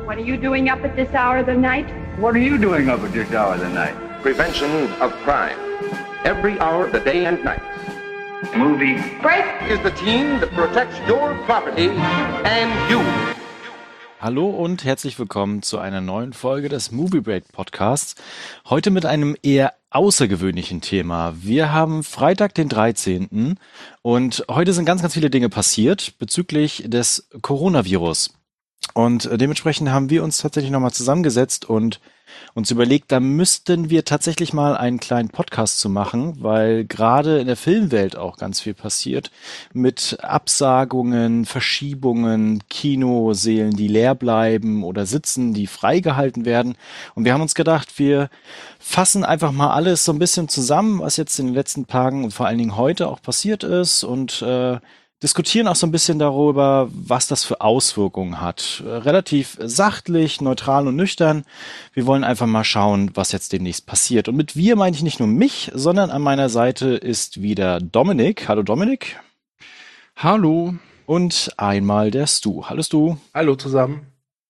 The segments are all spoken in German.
What are you doing up at this hour of the night? What are you doing up at this hour of the night? Prevention of crime. Every hour of the day and night. Movie Break! Is the team that protects your property and you. Hallo und herzlich willkommen zu einer neuen Folge des Movie Break Podcasts. Heute mit einem eher außergewöhnlichen Thema. Wir haben Freitag, den 13. und heute sind ganz, ganz viele Dinge passiert bezüglich des Coronavirus. Und dementsprechend haben wir uns tatsächlich nochmal zusammengesetzt und uns überlegt, da müssten wir tatsächlich mal einen kleinen Podcast zu machen, weil gerade in der Filmwelt auch ganz viel passiert mit Absagungen, Verschiebungen, Kinosälen, die leer bleiben oder sitzen, die freigehalten werden. Und wir haben uns gedacht, wir fassen einfach mal alles so ein bisschen zusammen, was jetzt in den letzten Tagen und vor allen Dingen heute auch passiert ist und diskutieren auch so ein bisschen darüber, was das für Auswirkungen hat. Relativ sachlich, neutral und nüchtern. Wir wollen einfach mal schauen, was jetzt demnächst passiert. Und mit wir meine ich nicht nur mich, sondern an meiner Seite ist wieder Dominik. Hallo Dominik. Hallo. Und einmal der Stu. Hallo Stu. Hallo zusammen.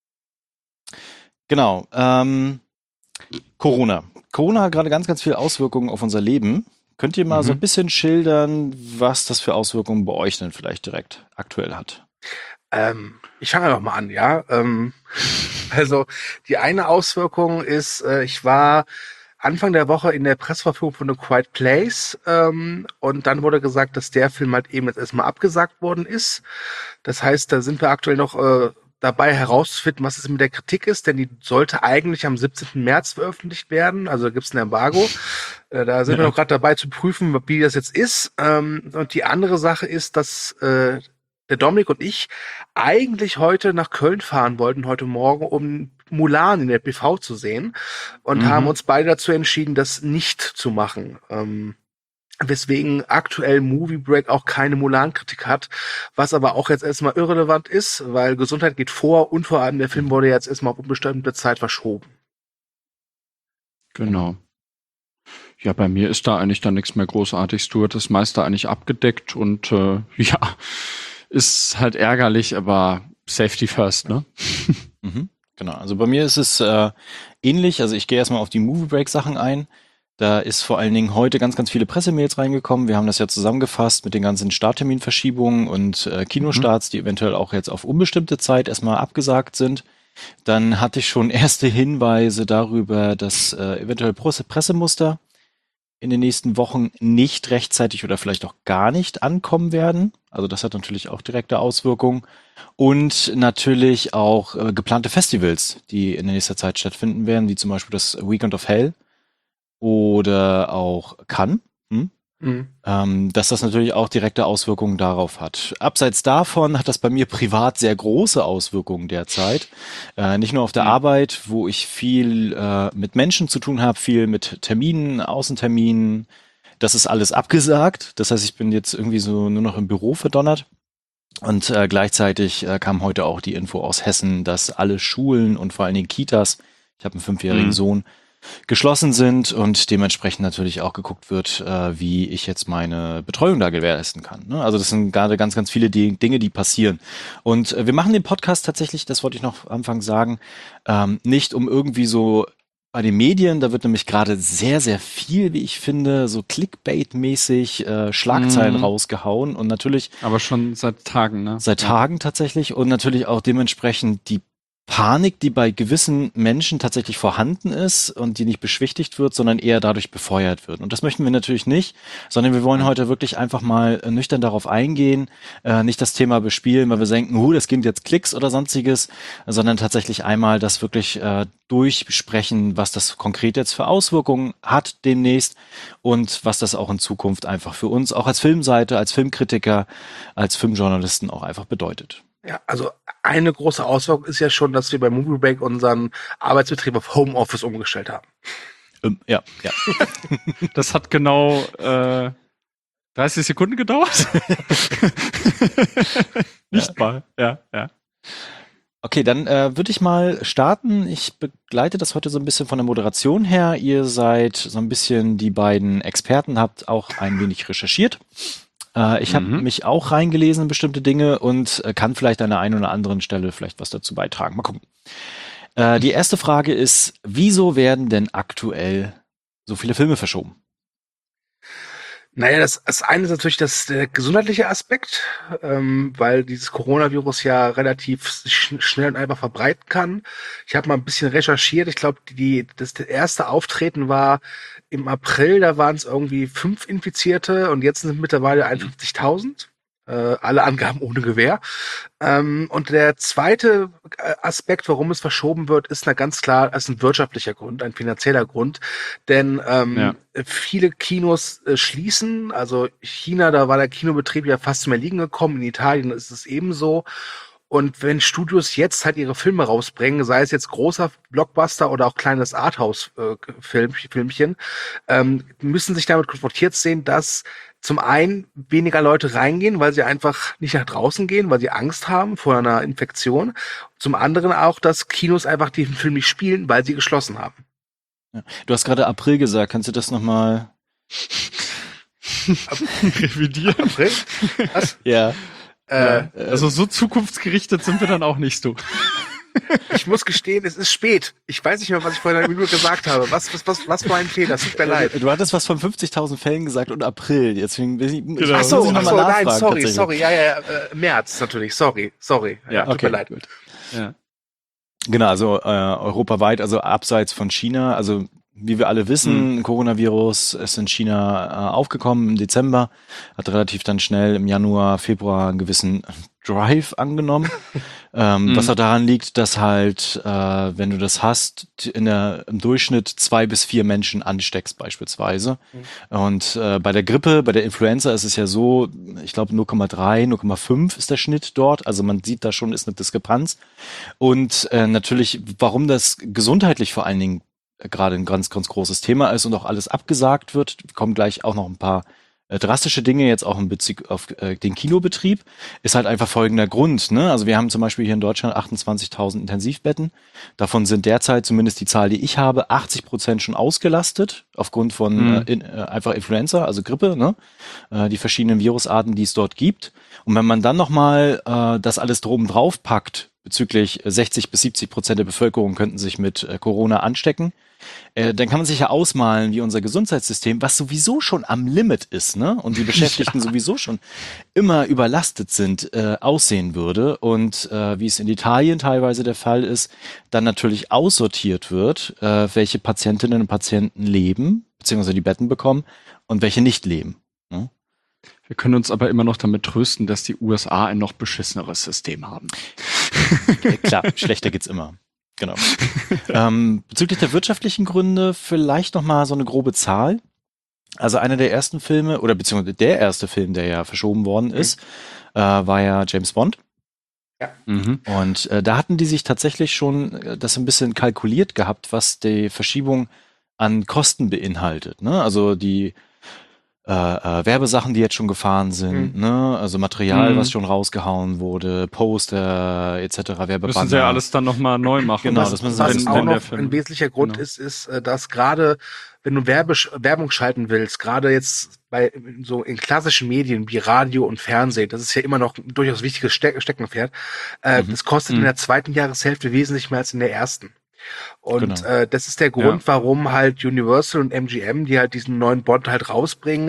Genau. Corona. Corona hat gerade ganz, ganz viele Auswirkungen auf unser Leben. Könnt ihr mal so ein bisschen schildern, was das für Auswirkungen bei euch denn vielleicht direkt aktuell hat? Ich fange einfach mal an, ja. Also die eine Auswirkung ist, ich war Anfang der Woche in der Presseverführung von A Quiet Place und dann wurde gesagt, dass der Film halt eben jetzt erstmal abgesagt worden ist. Das heißt, da sind wir aktuell noch dabei herauszufinden, was es mit der Kritik ist, denn die sollte eigentlich am 17. März veröffentlicht werden, also da gibt es ein Embargo. Da sind wir noch gerade dabei zu prüfen, wie das jetzt ist. Und die andere Sache ist, dass der Dominik und ich eigentlich heute nach Köln fahren wollten, heute Morgen, um Mulan in der PV zu sehen und haben uns beide dazu entschieden, das nicht zu machen. Weswegen aktuell Movie Break auch keine Mulan-Kritik hat, was aber auch jetzt erstmal irrelevant ist, weil Gesundheit geht vor und vor allem der Film wurde jetzt erstmal auf unbestimmte Zeit verschoben. Genau. Ja, bei mir ist da eigentlich dann nichts mehr Großartiges. Du hattest das meiste eigentlich abgedeckt und ja, ist halt ärgerlich, aber Safety first, ne? Genau, also bei mir ist es ähnlich. Also ich gehe erstmal auf die Movie Break Sachen ein. Da ist vor allen Dingen heute ganz, ganz viele Pressemails reingekommen. Wir haben das ja zusammengefasst mit den ganzen Startterminverschiebungen und Kinostarts, die eventuell auch jetzt auf unbestimmte Zeit erstmal abgesagt sind. Dann hatte ich schon erste Hinweise darüber, dass eventuell Pressemuster in den nächsten Wochen nicht rechtzeitig oder vielleicht auch gar nicht ankommen werden. Also das hat natürlich auch direkte Auswirkungen. Und natürlich auch geplante Festivals, die in der nächsten Zeit stattfinden werden, wie zum Beispiel das Weekend of Hell oder auch Cannes. Dass das natürlich auch direkte Auswirkungen darauf hat. Abseits davon hat das bei mir privat sehr große Auswirkungen derzeit. Nicht nur auf der Arbeit, wo ich viel mit Menschen zu tun habe, viel mit Terminen, Außenterminen. Das ist alles abgesagt. Das heißt, ich bin jetzt irgendwie so nur noch im Büro verdonnert. Und gleichzeitig kam heute auch die Info aus Hessen, dass alle Schulen und vor allen Dingen Kitas, ich habe einen 5-jährigen Sohn, geschlossen sind und dementsprechend natürlich auch geguckt wird, wie ich jetzt meine Betreuung da gewährleisten kann. Ne? Also das sind gerade ganz, ganz viele Dinge, die passieren. Und wir machen den Podcast tatsächlich, das wollte ich noch am Anfang sagen, nicht um irgendwie so bei den Medien, da wird nämlich gerade sehr, sehr viel, wie ich finde, so Clickbait-mäßig Schlagzeilen rausgehauen und natürlich... Aber schon seit Tagen, ne? Seit Tagen tatsächlich und natürlich auch dementsprechend die Panik, die bei gewissen Menschen tatsächlich vorhanden ist und die nicht beschwichtigt wird, sondern eher dadurch befeuert wird. Und das möchten wir natürlich nicht, sondern wir wollen heute wirklich einfach mal nüchtern darauf eingehen, nicht das Thema bespielen, weil wir denken, das gibt jetzt Klicks oder sonstiges, sondern tatsächlich einmal das wirklich durchsprechen, was das konkret jetzt für Auswirkungen hat demnächst und was das auch in Zukunft einfach für uns, auch als Filmseite, als Filmkritiker, als Filmjournalisten auch einfach bedeutet. Ja, also eine große Auswirkung ist ja schon, dass wir bei Movie Break unseren Arbeitsbetrieb auf Homeoffice umgestellt haben. Ja. Das hat genau 30 Sekunden gedauert. Nicht mal, ja. Okay, dann würde ich mal starten. Ich begleite das heute so ein bisschen von der Moderation her. Ihr seid so ein bisschen die beiden Experten, habt auch ein wenig recherchiert. Ich habe mich auch reingelesen in bestimmte Dinge und kann vielleicht an der einen oder anderen Stelle vielleicht was dazu beitragen. Mal gucken. Die erste Frage ist, wieso werden denn aktuell so viele Filme verschoben? Naja, das eine ist natürlich der gesundheitliche Aspekt, weil dieses Coronavirus ja relativ schnell und einfach verbreiten kann. Ich habe mal ein bisschen recherchiert. Ich glaube, das erste Auftreten war im April, da waren es irgendwie 5 Infizierte und jetzt sind es mittlerweile 51.000. Alle Angaben ohne Gewähr. Und der zweite Aspekt, warum es verschoben wird, ist ganz klar, ist ein wirtschaftlicher Grund, ein finanzieller Grund. Denn viele Kinos schließen. Also China, da war der Kinobetrieb ja fast zum Erliegen gekommen. In Italien ist es ebenso. Und wenn Studios jetzt halt ihre Filme rausbringen, sei es jetzt großer Blockbuster oder auch kleines Arthouse-Filmchen, müssen sich damit konfrontiert sehen, dass zum einen weniger Leute reingehen, weil sie einfach nicht nach draußen gehen, weil sie Angst haben vor einer Infektion. Zum anderen auch, dass Kinos einfach diesen Film nicht spielen, weil sie geschlossen haben. Ja. Du hast gerade April gesagt. Kannst du das nochmal revidieren? April? Was? Ja. Also so zukunftsgerichtet sind wir dann auch nicht so. Ich muss gestehen, es ist spät. Ich weiß nicht mehr, was ich vor einer Minute gesagt habe. Was war ein Fehler? Tut mir leid. Du hattest was von 50.000 Fällen gesagt und April. Deswegen muss ich Ach so, noch mal nein, nachfragen, sorry. Ja, März natürlich. Sorry. Ja, tut mir leid. Gut. Ja. Genau, also europaweit, also abseits von China, also wie wir alle wissen, Coronavirus ist in China aufgekommen im Dezember, hat relativ dann schnell im Januar, Februar einen gewissen Drive angenommen, was auch daran liegt, dass halt, wenn du das hast, im Durchschnitt 2 bis 4 Menschen ansteckst beispielsweise. Und bei der Grippe, bei der Influenza ist es ja so, ich glaube 0,3, 0,5 ist der Schnitt dort, also man sieht da schon, ist eine Diskrepanz. Und natürlich, warum das gesundheitlich vor allen Dingen gerade ein ganz, ganz großes Thema ist und auch alles abgesagt wird, kommen gleich auch noch ein paar drastische Dinge jetzt auch in Bezug auf den Kinobetrieb, ist halt einfach folgender Grund. Ne? Also wir haben zum Beispiel hier in Deutschland 28.000 Intensivbetten. Davon sind derzeit, zumindest die Zahl, die ich habe, 80% schon ausgelastet aufgrund von einfach Influenza, also Grippe, ne? Die verschiedenen Virusarten, die es dort gibt. Und wenn man dann nochmal das alles droben drauf packt, bezüglich 60-70% der Bevölkerung könnten sich mit Corona anstecken, dann kann man sich ja ausmalen, wie unser Gesundheitssystem, was sowieso schon am Limit ist, ne, und die Beschäftigten sowieso schon immer überlastet sind, aussehen würde. Und wie es in Italien teilweise der Fall ist, dann natürlich aussortiert wird, welche Patientinnen und Patienten leben, beziehungsweise die Betten bekommen und welche nicht leben. Ne? Wir können uns aber immer noch damit trösten, dass die USA ein noch beschisseneres System haben. Klar, schlechter geht's immer. Genau. Bezüglich der wirtschaftlichen Gründe vielleicht noch mal so eine grobe Zahl. Also einer der ersten Filme, oder beziehungsweise der erste Film, der ja verschoben worden ist, war ja James Bond. Ja. Und da hatten die sich tatsächlich schon das ein bisschen kalkuliert gehabt, was die Verschiebung an Kosten beinhaltet. Ne? Also die Werbesachen, die jetzt schon gefahren sind, ne? Also Material, was schon rausgehauen wurde, Poster etc. Werbebanner. Müssen sie ja alles dann nochmal neu machen. Genau, das müssen sie was auch noch der ein wesentlicher Grund ist, dass gerade, wenn du Werbung schalten willst, gerade jetzt so in klassischen Medien wie Radio und Fernsehen, das ist ja immer noch ein durchaus wichtiges Steckenpferd, das kostet in der zweiten Jahreshälfte wesentlich mehr als in der ersten. Und das ist der Grund, warum halt Universal und MGM, die halt diesen neuen Bond halt rausbringen,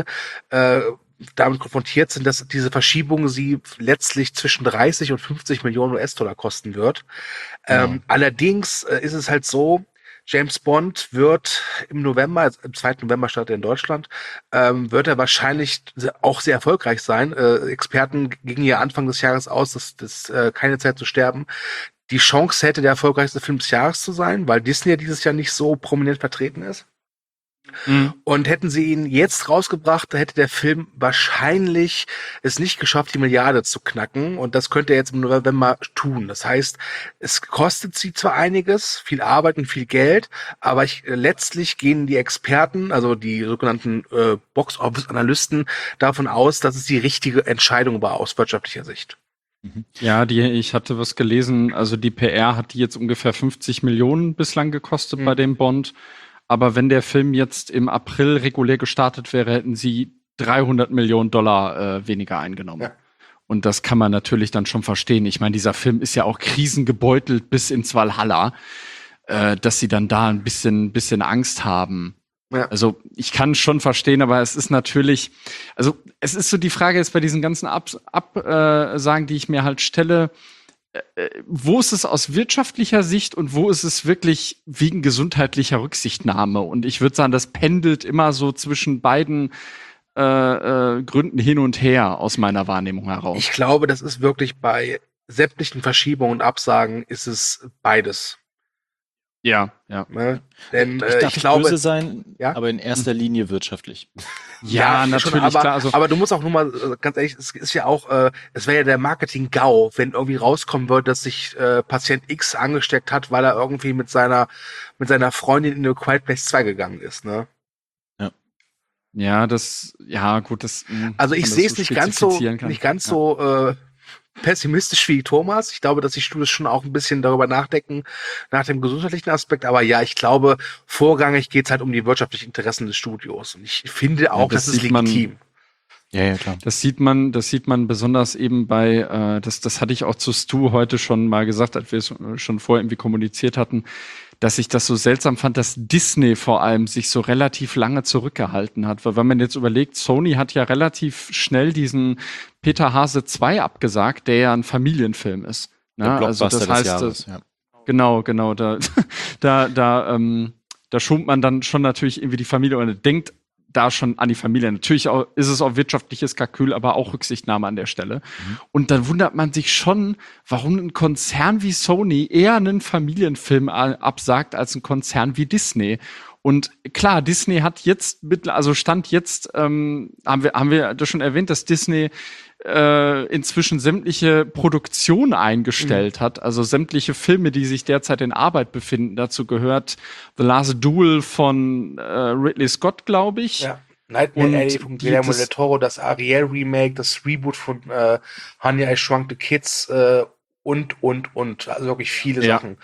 damit konfrontiert sind, dass diese Verschiebung sie letztlich zwischen 30 und 50 Millionen US-Dollar kosten wird. Allerdings ist es halt so, James Bond wird im November, also am 2. November startet er in Deutschland, wird er wahrscheinlich auch sehr erfolgreich sein. Experten gingen ja Anfang des Jahres aus, dass keine Zeit zu sterben die Chance hätte, der erfolgreichste Film des Jahres zu sein, weil Disney ja dieses Jahr nicht so prominent vertreten ist. Und hätten sie ihn jetzt rausgebracht, da hätte der Film wahrscheinlich es nicht geschafft, die Milliarde zu knacken. Und das könnte er jetzt im November tun. Das heißt, es kostet sie zwar einiges, viel Arbeit und viel Geld, aber letztlich gehen die Experten, also die sogenannten Box-Office-Analysten, davon aus, dass es die richtige Entscheidung war aus wirtschaftlicher Sicht. Ja, ich hatte was gelesen, also die PR hat die jetzt ungefähr 50 Millionen bislang gekostet bei dem Bond. Aber wenn der Film jetzt im April regulär gestartet wäre, hätten sie $300 Millionen weniger eingenommen. Ja. Und das kann man natürlich dann schon verstehen. Ich meine, dieser Film ist ja auch krisengebeutelt bis ins Valhalla, dass sie dann da ein bisschen Angst haben. Ja. Also ich kann schon verstehen, aber es ist natürlich, also es ist so die Frage jetzt bei diesen ganzen Absagen, die ich mir halt stelle, wo ist es aus wirtschaftlicher Sicht und wo ist es wirklich wegen gesundheitlicher Rücksichtnahme? Und ich würde sagen, das pendelt immer so zwischen beiden Gründen hin und her aus meiner Wahrnehmung heraus. Ich glaube, das ist wirklich bei sämtlichen Verschiebungen und Absagen ist es beides. Ja. Ne? Denn Ich darf ich nicht glaube, böse sein, ja? aber in erster Linie wirtschaftlich. Ja, schon, natürlich, aber, klar. Also, aber du musst auch nur mal, ganz ehrlich, es ist ja auch, es wäre ja der Marketing-GAU, wenn irgendwie rauskommen würde, dass sich Patient X angesteckt hat, weil er irgendwie mit seiner Freundin in eine Quiet Place 2 gegangen ist, ne? gut, das. Also ich sehe es nicht ganz so spezifizieren pessimistisch wie Thomas. Ich glaube, dass die Studios schon auch ein bisschen darüber nachdenken, nach dem gesundheitlichen Aspekt. Aber ja, ich glaube, vorrangig geht es halt um die wirtschaftlichen Interessen des Studios. Und ich finde auch, das ist legitim. Ja, klar. Das sieht man besonders eben bei, das hatte ich auch zu Stu heute schon mal gesagt, als wir es schon vorher irgendwie kommuniziert hatten, dass ich das so seltsam fand, dass Disney vor allem sich so relativ lange zurückgehalten hat. Weil wenn man jetzt überlegt, Sony hat ja relativ schnell diesen Peter Hase 2 abgesagt, der ja ein Familienfilm ist. Ne? Der Also das Blockbuster des heißt, Jahres, ja. Genau, da schont man dann schon natürlich irgendwie die Familie und denkt da schon an die Familie. Natürlich auch, ist es auch wirtschaftliches Kalkül, aber auch Rücksichtnahme an der Stelle. Und dann wundert man sich schon, warum ein Konzern wie Sony eher einen Familienfilm absagt als ein Konzern wie Disney. Und klar, Disney hat jetzt, Stand jetzt, haben wir das schon erwähnt, dass Disney inzwischen sämtliche Produktionen eingestellt hat, also sämtliche Filme, die sich derzeit in Arbeit befinden. Dazu gehört The Last Duel von Ridley Scott, glaube ich. Ja. Nightmare Alley von Guillermo del Toro, das Ariel-Remake, das Reboot von Honey, I Shrunk the Kids und. Also wirklich viele Sachen.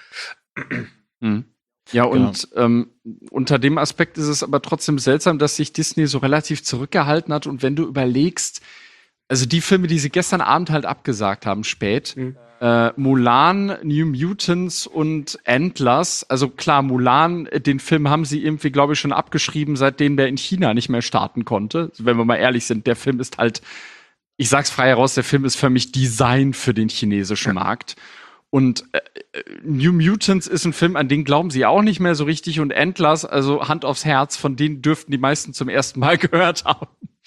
Ja, und unter dem Aspekt ist es aber trotzdem seltsam, dass sich Disney so relativ zurückgehalten hat. Und wenn du überlegst, also die Filme, die sie gestern Abend halt abgesagt haben, spät, Mulan, New Mutants und Antlers, also klar, Mulan, den Film haben sie irgendwie, glaube ich, schon abgeschrieben, seitdem der in China nicht mehr starten konnte. Wenn wir mal ehrlich sind, der Film ist halt, ich sag's frei heraus, der Film ist für mich Design für den chinesischen Markt. Und New Mutants ist ein Film, an den glauben sie auch nicht mehr so richtig. Und Antlers, also Hand aufs Herz, von denen dürften die meisten zum ersten Mal gehört haben.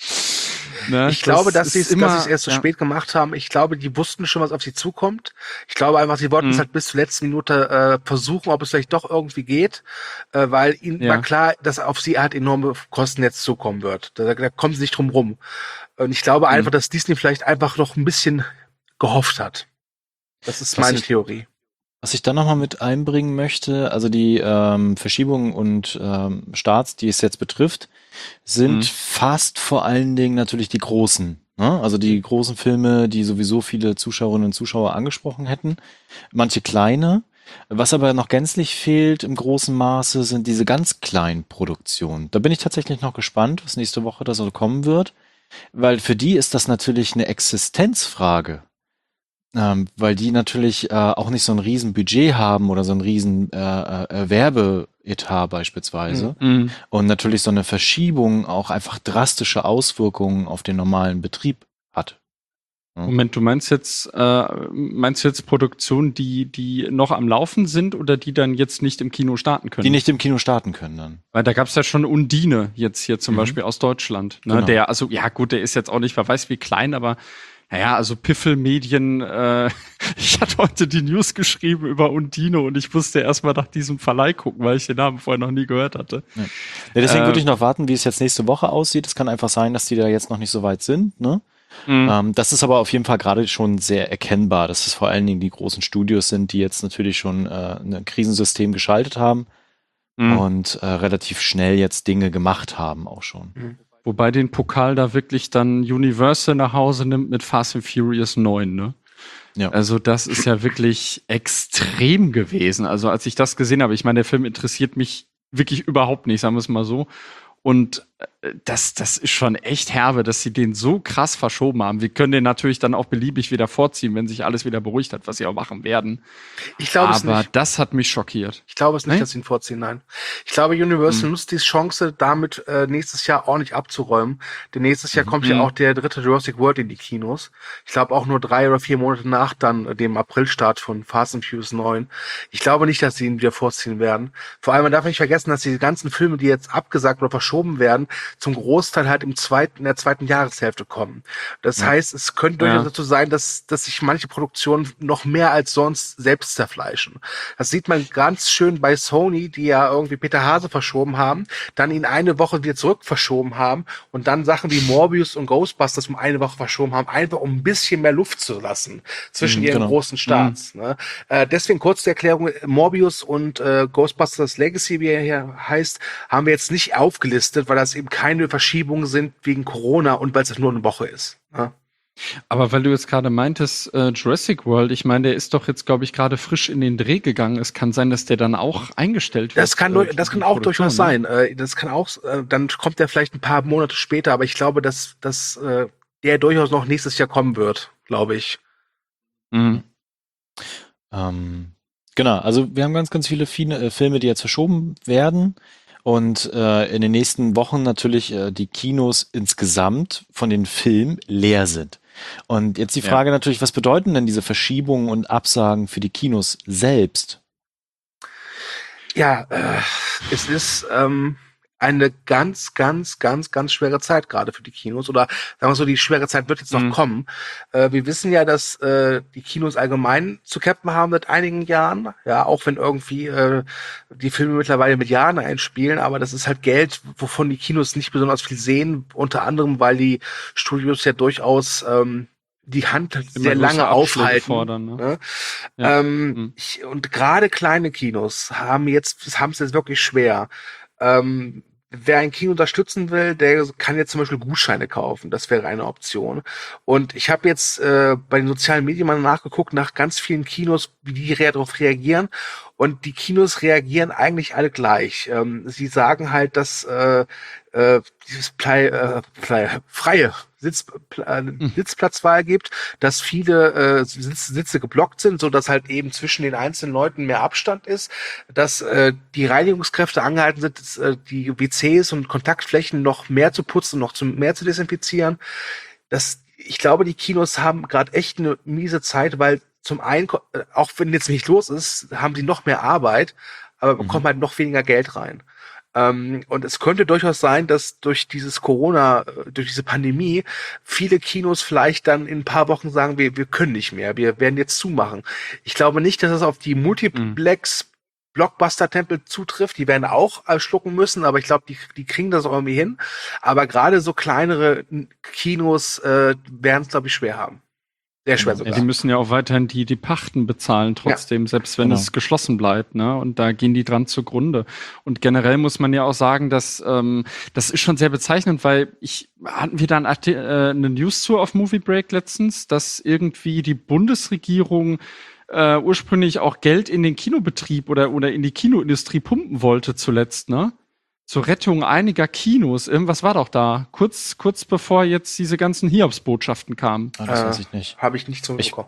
Ne? Ich glaube, dass sie es erst so spät gemacht haben. Ich glaube, die wussten schon, was auf sie zukommt. Ich glaube einfach, sie wollten es halt bis zur letzten Minute versuchen, ob es vielleicht doch irgendwie geht, weil ihnen war klar, dass auf sie halt enorme Kosten jetzt zukommen wird. Da kommen sie nicht drum rum. Und ich glaube einfach, dass Disney vielleicht einfach noch ein bisschen gehofft hat. Das ist meine Theorie. Was ich dann nochmal mit einbringen möchte, also die Verschiebungen und Starts, die es jetzt betrifft, sind fast vor allen Dingen natürlich die großen. Ne? Also die großen Filme, die sowieso viele Zuschauerinnen und Zuschauer angesprochen hätten. Manche kleine. Was aber noch gänzlich fehlt im großen Maße, sind diese ganz kleinen Produktionen. Da bin ich tatsächlich noch gespannt, was nächste Woche da so kommen wird. Weil für die ist das natürlich eine Existenzfrage. Weil die natürlich auch nicht so ein riesen Budget haben oder so ein riesen Werbeetat beispielsweise. Und natürlich so eine Verschiebung auch einfach drastische Auswirkungen auf den normalen Betrieb hat. Ja. Moment, du meinst jetzt Produktionen, die noch am Laufen sind oder die dann jetzt nicht im Kino starten können? Die nicht im Kino starten können dann. Weil da gab es ja schon Undine jetzt hier zum Beispiel aus Deutschland. Ne? Genau. Der, also ja gut, der ist jetzt auch nicht, wer weiß wie klein, aber naja, also Piffel Medien, ich hatte heute die News geschrieben über Undine und ich musste erstmal nach diesem Verleih gucken, weil ich den Namen vorher noch nie gehört hatte. Ja, deswegen würde ich noch warten, wie es jetzt nächste Woche aussieht. Es kann einfach sein, dass die da jetzt noch nicht so weit sind, ne? Das ist aber auf jeden Fall gerade schon sehr erkennbar, dass es vor allen Dingen die großen Studios sind, die jetzt natürlich schon ein Krisensystem geschaltet haben und relativ schnell jetzt Dinge gemacht haben auch schon. Wobei den Pokal da wirklich dann Universal nach Hause nimmt mit Fast and Furious 9, ne? Ja. Also das ist ja wirklich extrem gewesen. Also als ich das gesehen habe, ich meine, der Film interessiert mich wirklich überhaupt nicht, sagen wir es mal so. Und das ist schon echt herbe, dass sie den so krass verschoben haben. Wir können den natürlich dann auch beliebig wieder vorziehen, wenn sich alles wieder beruhigt hat, was sie auch machen werden. Ich glaube es Aber nicht. das hat mich schockiert. Ich glaube es nicht, Nee? dass sie ihn vorziehen, nein. Ich glaube, Universal nutzt die Chance, damit nächstes Jahr ordentlich abzuräumen. Denn nächstes Jahr kommt ja auch der dritte Jurassic World in die Kinos. Ich glaube auch nur 3 oder 4 Monate nach dann dem Aprilstart von Fast and Furious 9. Ich glaube nicht, dass sie ihn wieder vorziehen werden. Vor allem, man darf nicht vergessen, dass die ganzen Filme, die jetzt abgesagt oder verschoben werden, zum Großteil halt in der zweiten Jahreshälfte kommen. Das heißt, es könnte durchaus dazu sein, dass sich manche Produktionen noch mehr als sonst selbst zerfleischen. Das sieht man ganz schön bei Sony, die ja irgendwie Peter Hase verschoben haben, dann ihn eine Woche wieder zurück verschoben haben und dann Sachen wie Morbius und Ghostbusters um eine Woche verschoben haben, einfach um ein bisschen mehr Luft zu lassen zwischen ihren großen Starts. Ne? Deswegen kurz die Erklärung, Morbius und Ghostbusters Legacy, wie er hier heißt, haben wir jetzt nicht aufgelistet, weil das eben keine Verschiebungen sind wegen Corona und weil es nur eine Woche ist. Ne? Aber weil du jetzt gerade meintest, Jurassic World, ich meine, der ist doch jetzt, glaube ich, gerade frisch in den Dreh gegangen. Es kann sein, dass der dann auch eingestellt wird. Das kann auch durchaus sein. Das kann auch, dann kommt der vielleicht ein paar Monate später, aber ich glaube, dass der durchaus noch nächstes Jahr kommen wird, glaube ich. Mhm. Genau, also wir haben ganz, ganz viele Filme, die jetzt verschoben werden. Und in den nächsten Wochen natürlich die Kinos insgesamt von den Filmen leer sind. Und jetzt die Frage natürlich, was bedeuten denn diese Verschiebungen und Absagen für die Kinos selbst? Ja, es ist eine ganz, ganz, ganz, ganz schwere Zeit gerade für die Kinos. Oder sagen wir so, die schwere Zeit wird jetzt noch kommen. Wir wissen ja, dass die Kinos allgemein zu kämpfen haben seit einigen Jahren. Ja, auch wenn irgendwie die Filme mittlerweile Milliarden einspielen. Aber das ist halt Geld, wovon die Kinos nicht besonders viel sehen. Unter anderem, weil die Studios ja durchaus die Hand sehr lange aufhalten. Fordern, ne? Ne? Ja. Und gerade kleine Kinos haben es jetzt wirklich schwer. Wer ein Kino unterstützen will, der kann jetzt zum Beispiel Gutscheine kaufen. Das wäre eine Option. Und ich habe jetzt bei den sozialen Medien mal nachgeguckt, nach ganz vielen Kinos, wie die darauf reagieren. Und die Kinos reagieren eigentlich alle gleich. Sie sagen halt, dass dieses freie Sitzplatzwahl gibt, dass viele Sitze geblockt sind, so dass halt eben zwischen den einzelnen Leuten mehr Abstand ist, dass die Reinigungskräfte angehalten sind, die WCs und Kontaktflächen noch mehr zu putzen, noch mehr zu desinfizieren. Ich glaube, die Kinos haben gerade echt eine miese Zeit, weil zum einen, auch wenn jetzt nicht los ist, haben sie noch mehr Arbeit, aber bekommen halt noch weniger Geld rein. Und es könnte durchaus sein, dass durch dieses durch diese Pandemie, viele Kinos vielleicht dann in ein paar Wochen sagen, wir können nicht mehr, wir werden jetzt zumachen. Ich glaube nicht, dass es auf die Multiplex Blockbuster-Tempel zutrifft. Die werden auch schlucken müssen, aber ich glaube, die kriegen das auch irgendwie hin. Aber gerade so kleinere Kinos werden es, glaube ich, schwer haben. Sehr schwer sogar. Ja, die müssen ja auch weiterhin die Pachten bezahlen trotzdem, selbst wenn es geschlossen bleibt, ne? Und da gehen die dran zugrunde. Und generell muss man ja auch sagen, dass das ist schon sehr bezeichnend, weil hatten wir da eine News zu auf Movie Break letztens, dass irgendwie die Bundesregierung ursprünglich auch Geld in den Kinobetrieb oder in die Kinoindustrie pumpen wollte zuletzt, ne? Zur Rettung einiger Kinos. Irgendwas war doch da. Kurz bevor jetzt diese ganzen Hiobsbotschaften kamen. Das weiß ich nicht. Habe ich nicht zurückbekommen.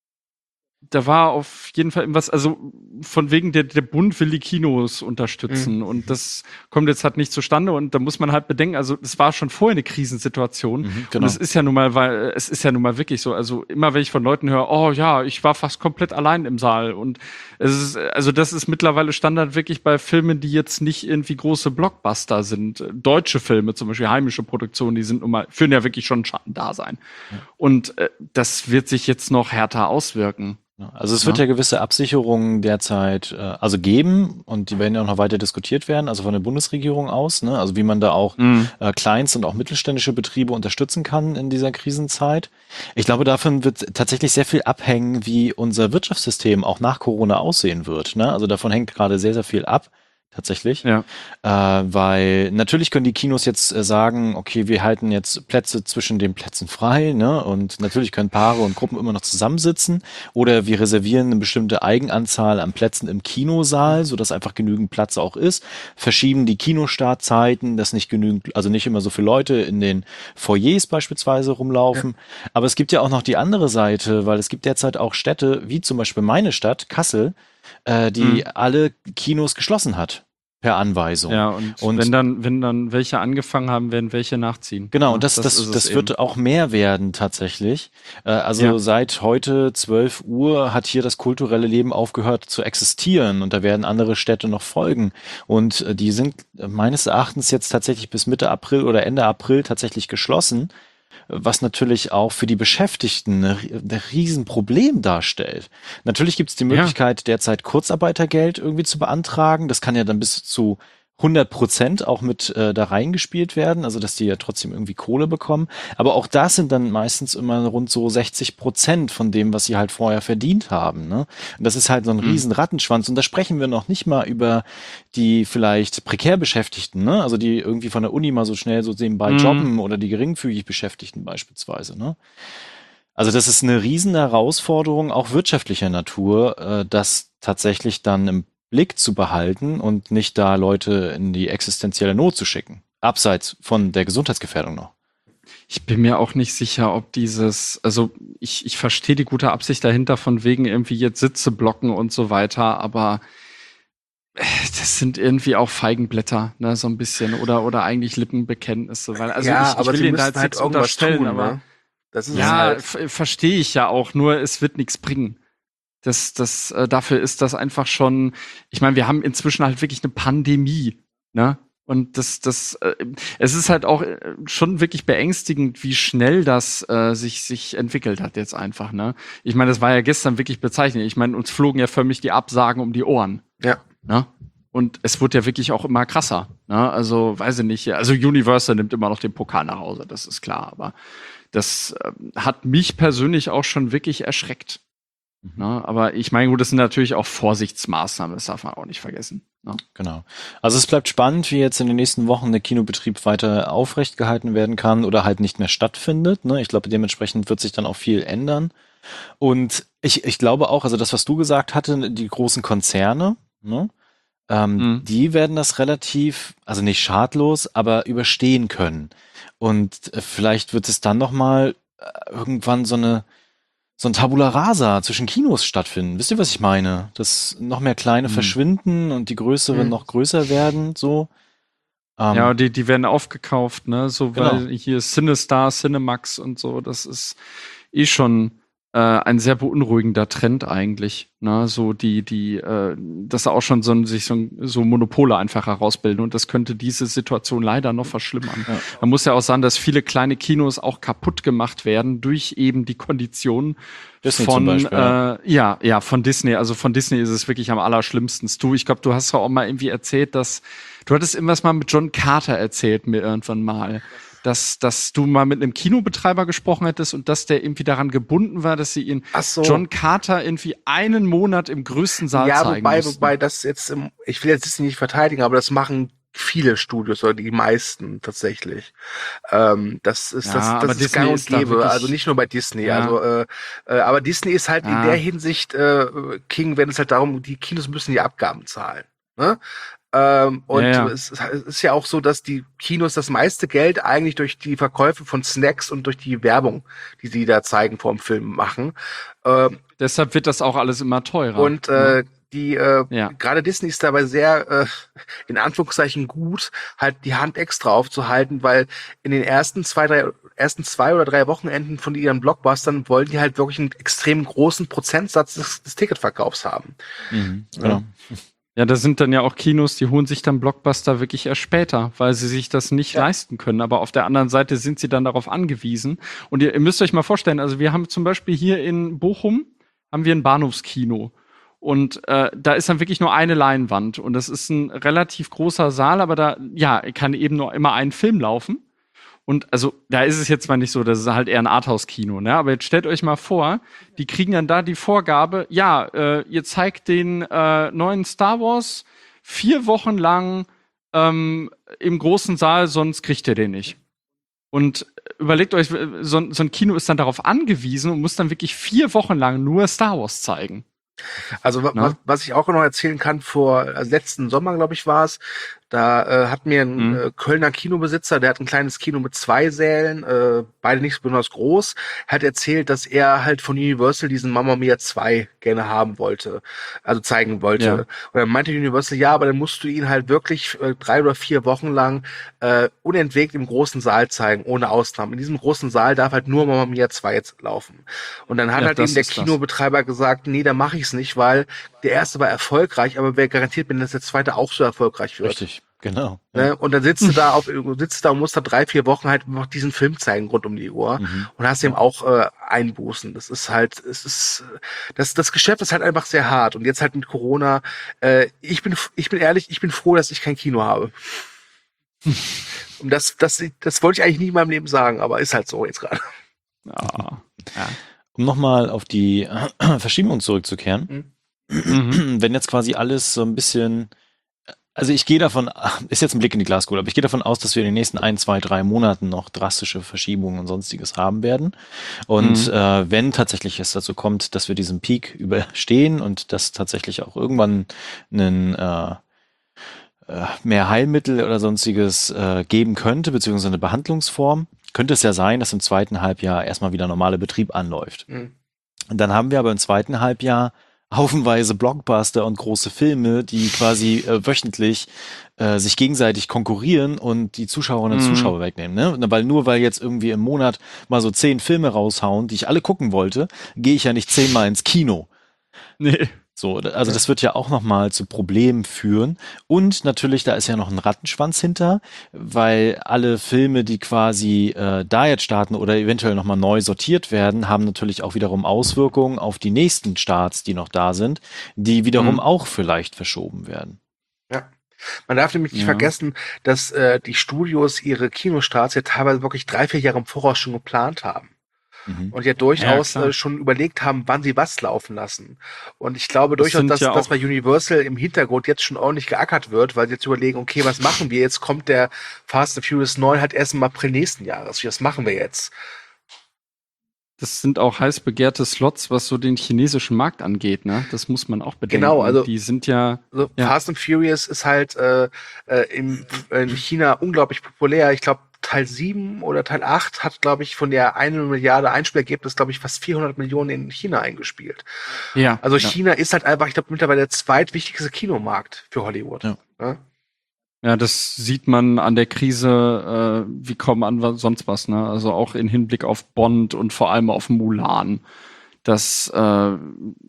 Da war auf jeden Fall irgendwas, also von wegen der Bund will die Kinos unterstützen und das kommt jetzt halt nicht zustande und da muss man halt bedenken, also es war schon vorher eine Krisensituation Genau. und es ist ja nun mal wirklich so, also immer wenn ich von Leuten höre, oh ja, ich war fast komplett allein im Saal und das ist mittlerweile Standard wirklich bei Filmen, die jetzt nicht irgendwie große Blockbuster sind, deutsche Filme zum Beispiel, heimische Produktionen, die sind nun mal, führen ja wirklich schon ein Schattendasein und das wird sich jetzt noch härter auswirken. Also es wird ja gewisse Absicherungen derzeit geben und die werden ja auch noch weiter diskutiert werden, also von der Bundesregierung aus, ne? Also wie man da auch Kleinst- und auch mittelständische Betriebe unterstützen kann in dieser Krisenzeit. Ich glaube, davon wird tatsächlich sehr viel abhängen, wie unser Wirtschaftssystem auch nach Corona aussehen wird, ne? Also davon hängt gerade sehr, sehr viel ab. tatsächlich. Ja. Weil natürlich können die Kinos jetzt sagen, okay, wir halten jetzt Plätze zwischen den Plätzen frei, ne? Und natürlich können Paare und Gruppen immer noch zusammensitzen. Oder wir reservieren eine bestimmte Eigenanzahl an Plätzen im Kinosaal, sodass einfach genügend Platz auch ist. Verschieben die Kinostartzeiten, dass nicht genügend, also nicht immer so viele Leute in den Foyers beispielsweise rumlaufen. Ja. Aber es gibt ja auch noch die andere Seite, weil es gibt derzeit auch Städte, wie zum Beispiel meine Stadt, Kassel, die alle Kinos geschlossen hat. Per Anweisung. Ja, und wenn dann welche angefangen haben, werden welche nachziehen. Genau, ja, und das wird auch mehr werden tatsächlich. Seit heute 12 Uhr hat hier das kulturelle Leben aufgehört zu existieren und da werden andere Städte noch folgen. Und die sind meines Erachtens jetzt tatsächlich bis Mitte April oder Ende April tatsächlich geschlossen, was natürlich auch für die Beschäftigten ein Riesenproblem darstellt. Natürlich gibt es die Möglichkeit, derzeit Kurzarbeitergeld irgendwie zu beantragen. Das kann ja dann bis zu 100% auch mit da reingespielt werden, also dass die ja trotzdem irgendwie Kohle bekommen. Aber auch das sind dann meistens immer rund so 60% von dem, was sie halt vorher verdient haben. Ne? Und das ist halt so ein riesen Rattenschwanz. Und da sprechen wir noch nicht mal über die vielleicht prekär Beschäftigten, ne? Also die irgendwie von der Uni mal so schnell so nebenbei jobben oder die geringfügig Beschäftigten beispielsweise. Ne? Also das ist eine riesen Herausforderung, auch wirtschaftlicher Natur, das tatsächlich dann im Blick zu behalten und nicht da Leute in die existenzielle Not zu schicken. Abseits von der Gesundheitsgefährdung noch. Ich bin mir auch nicht sicher, ob also ich verstehe die gute Absicht dahinter von wegen irgendwie jetzt Sitze blocken und so weiter, aber das sind irgendwie auch Feigenblätter, ne, so ein bisschen, oder eigentlich Lippenbekenntnisse, weil also ich will ihnen da jetzt nichts unterstellen, tun, aber ne? Das ist halt verstehe ich ja auch, nur es wird nichts bringen. Dafür ist das einfach schon, ich meine, wir haben inzwischen halt wirklich eine Pandemie, ne? Und es ist halt auch schon wirklich beängstigend, wie schnell das sich entwickelt hat jetzt einfach, ne? Ich meine, das war ja gestern wirklich bezeichnend. Ich meine, uns flogen ja förmlich die Absagen um die Ohren. Ja. Ne? Und es wird ja wirklich auch immer krasser, ne? Also, weiß ich nicht, also Universal nimmt immer noch den Pokal nach Hause, das ist klar, aber das hat mich persönlich auch schon wirklich erschreckt. Ne? Aber ich meine, gut, das sind natürlich auch Vorsichtsmaßnahmen, das darf man auch nicht vergessen. Ne? Genau. Also es bleibt spannend, wie jetzt in den nächsten Wochen der Kinobetrieb weiter aufrecht gehalten werden kann oder halt nicht mehr stattfindet. Ne? Ich glaube, dementsprechend wird sich dann auch viel ändern. Und ich glaube auch, also das, was du gesagt hattest, die großen Konzerne, ne? Die werden das relativ, also nicht schadlos, aber überstehen können. Und vielleicht wird es dann nochmal irgendwann so ein Tabula Rasa zwischen Kinos stattfinden. Wisst ihr, was ich meine? Dass noch mehr kleine verschwinden und die größeren noch größer werden, so. Ja, die werden aufgekauft, ne? So, weil hier CineStar, Cinemax und so, das ist schon ein sehr beunruhigender Trend eigentlich, ne? So dass auch schon so Monopole einfach herausbilden und das könnte diese Situation leider noch verschlimmern. Ja. Man muss ja auch sagen, dass viele kleine Kinos auch kaputt gemacht werden durch eben die Konditionen Disney von zum Beispiel, von Disney. Also von Disney ist es wirklich am allerschlimmsten. Ich glaube, du hast ja auch mal irgendwie erzählt, dass du hattest irgendwas mal mit John Carter erzählt mir irgendwann mal. Dass du mal mit einem Kinobetreiber gesprochen hättest und dass der irgendwie daran gebunden war, dass sie ihn John Carter irgendwie einen Monat im größten Saal zeigen mussten. Wobei das jetzt ich will jetzt Disney nicht verteidigen, aber das machen viele Studios oder die meisten tatsächlich. Das ist gang und gäbe, also nicht nur bei Disney. Ja. Also, aber Disney ist halt in der Hinsicht King, wenn es halt darum, die Kinos müssen die Abgaben zahlen. Ne? Es ist ja auch so, dass die Kinos das meiste Geld eigentlich durch die Verkäufe von Snacks und durch die Werbung, die sie da zeigen vor dem Film machen. Deshalb wird das auch alles immer teurer. Und gerade Disney ist dabei sehr, in Anführungszeichen gut, halt die Hand extra aufzuhalten, weil in den ersten zwei oder drei Wochenenden von ihren Blockbustern wollen die halt wirklich einen extrem großen Prozentsatz des Ticketverkaufs haben. Genau. Ja, da sind dann ja auch Kinos, die holen sich dann Blockbuster wirklich erst später, weil sie sich das nicht leisten können. Aber auf der anderen Seite sind sie dann darauf angewiesen. Und ihr müsst euch mal vorstellen, also wir haben zum Beispiel hier in Bochum, haben wir ein Bahnhofskino. Und da ist dann wirklich nur eine Leinwand. Und das ist ein relativ großer Saal, aber da kann eben nur immer ein Film laufen. Und also, da ist es jetzt zwar nicht so, das ist halt eher ein Arthouse-Kino, ne? Aber jetzt stellt euch mal vor, die kriegen dann da die Vorgabe, ihr zeigt den neuen Star Wars 4 Wochen lang im großen Saal, sonst kriegt ihr den nicht. Und überlegt euch, so ein Kino ist dann darauf angewiesen und muss dann wirklich 4 Wochen lang nur Star Wars zeigen. Also was ich auch noch erzählen kann, letzten Sommer, glaube ich, war es, da hat mir ein Kölner Kinobesitzer, der hat ein kleines Kino mit 2 Sälen, beide nicht besonders groß, hat erzählt, dass er halt von Universal diesen Mamma Mia 2 gerne haben wollte, also zeigen wollte. Ja. Und dann meinte Universal, ja, aber dann musst du ihn halt wirklich 3 oder 4 Wochen lang unentwegt im großen Saal zeigen, ohne Ausnahmen. In diesem großen Saal darf halt nur Mamma Mia 2 jetzt laufen. Und dann hat halt eben der Kinobetreiber gesagt, nee, da mache ich es nicht, weil der erste war erfolgreich, aber wer garantiert mir, dass der zweite auch so erfolgreich wird? Richtig, genau. Ne? Und dann sitzt du da und musst da 3, 4 Wochen halt noch diesen Film zeigen rund um die Uhr und hast eben auch Einbußen. Das ist halt, das Geschäft ist halt einfach sehr hart. Und jetzt halt mit Corona, ich bin ehrlich, ich bin froh, dass ich kein Kino habe. Und das wollte ich eigentlich nie in meinem Leben sagen, aber ist halt so jetzt gerade. Ja. Um nochmal auf die Verschiebung zurückzukehren, wenn jetzt quasi alles so ein bisschen, also ich gehe davon, ist jetzt ein Blick in die Glaskugel, aber ich gehe davon aus, dass wir in den nächsten 1, 2, 3 Monaten noch drastische Verschiebungen und Sonstiges haben werden. Und wenn tatsächlich es dazu kommt, dass wir diesen Peak überstehen und dass tatsächlich auch irgendwann mehr Heilmittel oder Sonstiges geben könnte, beziehungsweise eine Behandlungsform, könnte es ja sein, dass im zweiten Halbjahr erstmal wieder normaler Betrieb anläuft. Und dann haben wir aber im zweiten Halbjahr haufenweise Blockbuster und große Filme, die quasi wöchentlich sich gegenseitig konkurrieren und die Zuschauerinnen und Zuschauer wegnehmen. Ne? Weil jetzt irgendwie im Monat mal so 10 Filme raushauen, die ich alle gucken wollte, gehe ich ja nicht 10-mal ins Kino. Nee. So, also das wird ja auch nochmal zu Problemen führen. Und natürlich, da ist ja noch ein Rattenschwanz hinter, weil alle Filme, die quasi da jetzt starten oder eventuell nochmal neu sortiert werden, haben natürlich auch wiederum Auswirkungen auf die nächsten Starts, die noch da sind, die wiederum auch vielleicht verschoben werden. Ja. Man darf nämlich nicht vergessen, dass die Studios ihre Kinostarts ja teilweise wirklich 3, 4 Jahre im Voraus schon geplant haben. Und ja durchaus schon überlegt haben, wann sie was laufen lassen. Und ich glaube durchaus, dass bei Universal im Hintergrund jetzt schon ordentlich geackert wird, weil sie jetzt überlegen, okay, was machen wir? Jetzt kommt der Fast and Furious 9 halt erst im April nächsten Jahres. Was machen wir jetzt? Das sind auch heiß begehrte Slots, was so den chinesischen Markt angeht, ne? Das muss man auch bedenken. Genau, also die sind ja Fast and Furious ist halt in China unglaublich populär. Ich glaube, Teil 7 oder Teil 8 hat, glaube ich, von der 1 Milliarde Einspielergebnis, glaube ich, fast 400 Millionen in China eingespielt. Ja. Also China ist halt einfach, ich glaube, mittlerweile der zweitwichtigste Kinomarkt für Hollywood. Ja. Ja, das sieht man an der Krise wie kaum an sonst was, ne? Also auch in Hinblick auf Bond und vor allem auf Mulan. Also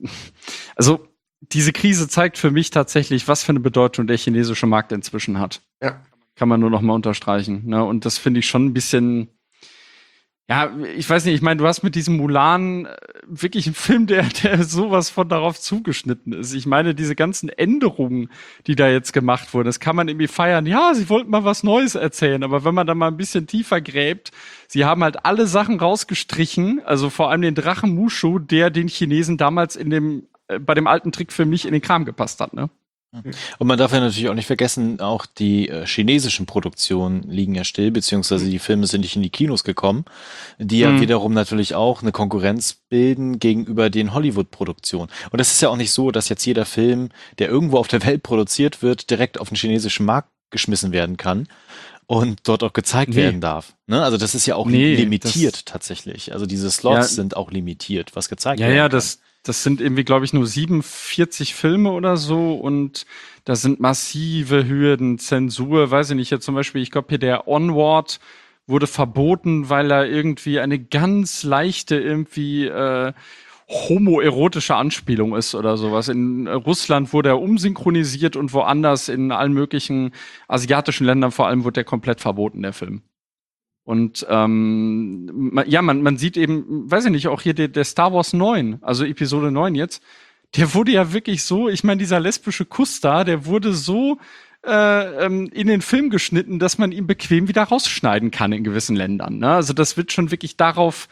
diese Krise zeigt für mich tatsächlich, was für eine Bedeutung der chinesische Markt inzwischen hat. Ja. Kann man nur noch mal unterstreichen, ne? Und das finde ich schon ein bisschen, ja, ich weiß nicht, ich meine, du hast mit diesem Mulan wirklich einen Film, der sowas von darauf zugeschnitten ist. Ich meine, diese ganzen Änderungen, die da jetzt gemacht wurden, das kann man irgendwie feiern. Ja, sie wollten mal was Neues erzählen, aber wenn man da mal ein bisschen tiefer gräbt, sie haben halt alle Sachen rausgestrichen, also vor allem den Drachen Mushu, der den Chinesen damals bei dem alten Trickfilm nicht in den Kram gepasst hat, ne? Und man darf ja natürlich auch nicht vergessen, auch die chinesischen Produktionen liegen ja still, beziehungsweise die Filme sind nicht in die Kinos gekommen, die ja wiederum natürlich auch eine Konkurrenz bilden gegenüber den Hollywood-Produktionen. Und es ist ja auch nicht so, dass jetzt jeder Film, der irgendwo auf der Welt produziert wird, direkt auf den chinesischen Markt geschmissen werden kann und dort auch gezeigt werden darf. Ne? Also das ist ja auch limitiert tatsächlich. Also diese Slots sind auch limitiert, was gezeigt werden kann. Das sind irgendwie, glaube ich, nur 47 Filme oder so und da sind massive Hürden, Zensur, weiß ich nicht, jetzt zum Beispiel, ich glaube hier der Onward wurde verboten, weil er irgendwie eine ganz leichte irgendwie homoerotische Anspielung ist oder sowas. In Russland wurde er umsynchronisiert und woanders in allen möglichen asiatischen Ländern vor allem wurde der komplett verboten, der Film. Und man sieht eben, weiß ich nicht, auch hier der Star Wars 9, also Episode 9 jetzt, der wurde ja wirklich so, ich meine, dieser lesbische Kuss da, der wurde so in den Film geschnitten, dass man ihn bequem wieder rausschneiden kann in gewissen Ländern. Ne? Also das wird schon wirklich darauf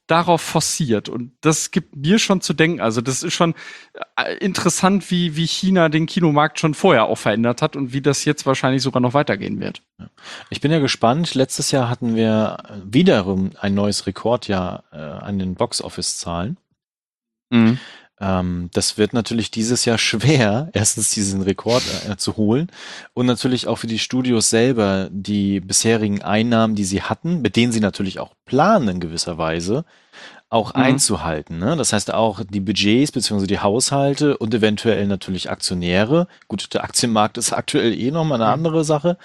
darauf forciert. Und das gibt mir schon zu denken. Also das ist schon interessant, wie China den Kinomarkt schon vorher auch verändert hat und wie das jetzt wahrscheinlich sogar noch weitergehen wird. Ich bin ja gespannt. Letztes Jahr hatten wir wiederum ein neues Rekordjahr an den Box-Office-Zahlen. Mhm. Das wird natürlich dieses Jahr schwer, erstens diesen Rekord zu holen und natürlich auch für die Studios selber die bisherigen Einnahmen, die sie hatten, mit denen sie natürlich auch planen in gewisser Weise, auch einzuhalten. Ne? Das heißt auch die Budgets bzw. die Haushalte und eventuell natürlich Aktionäre. Gut, der Aktienmarkt ist aktuell nochmal eine andere Sache.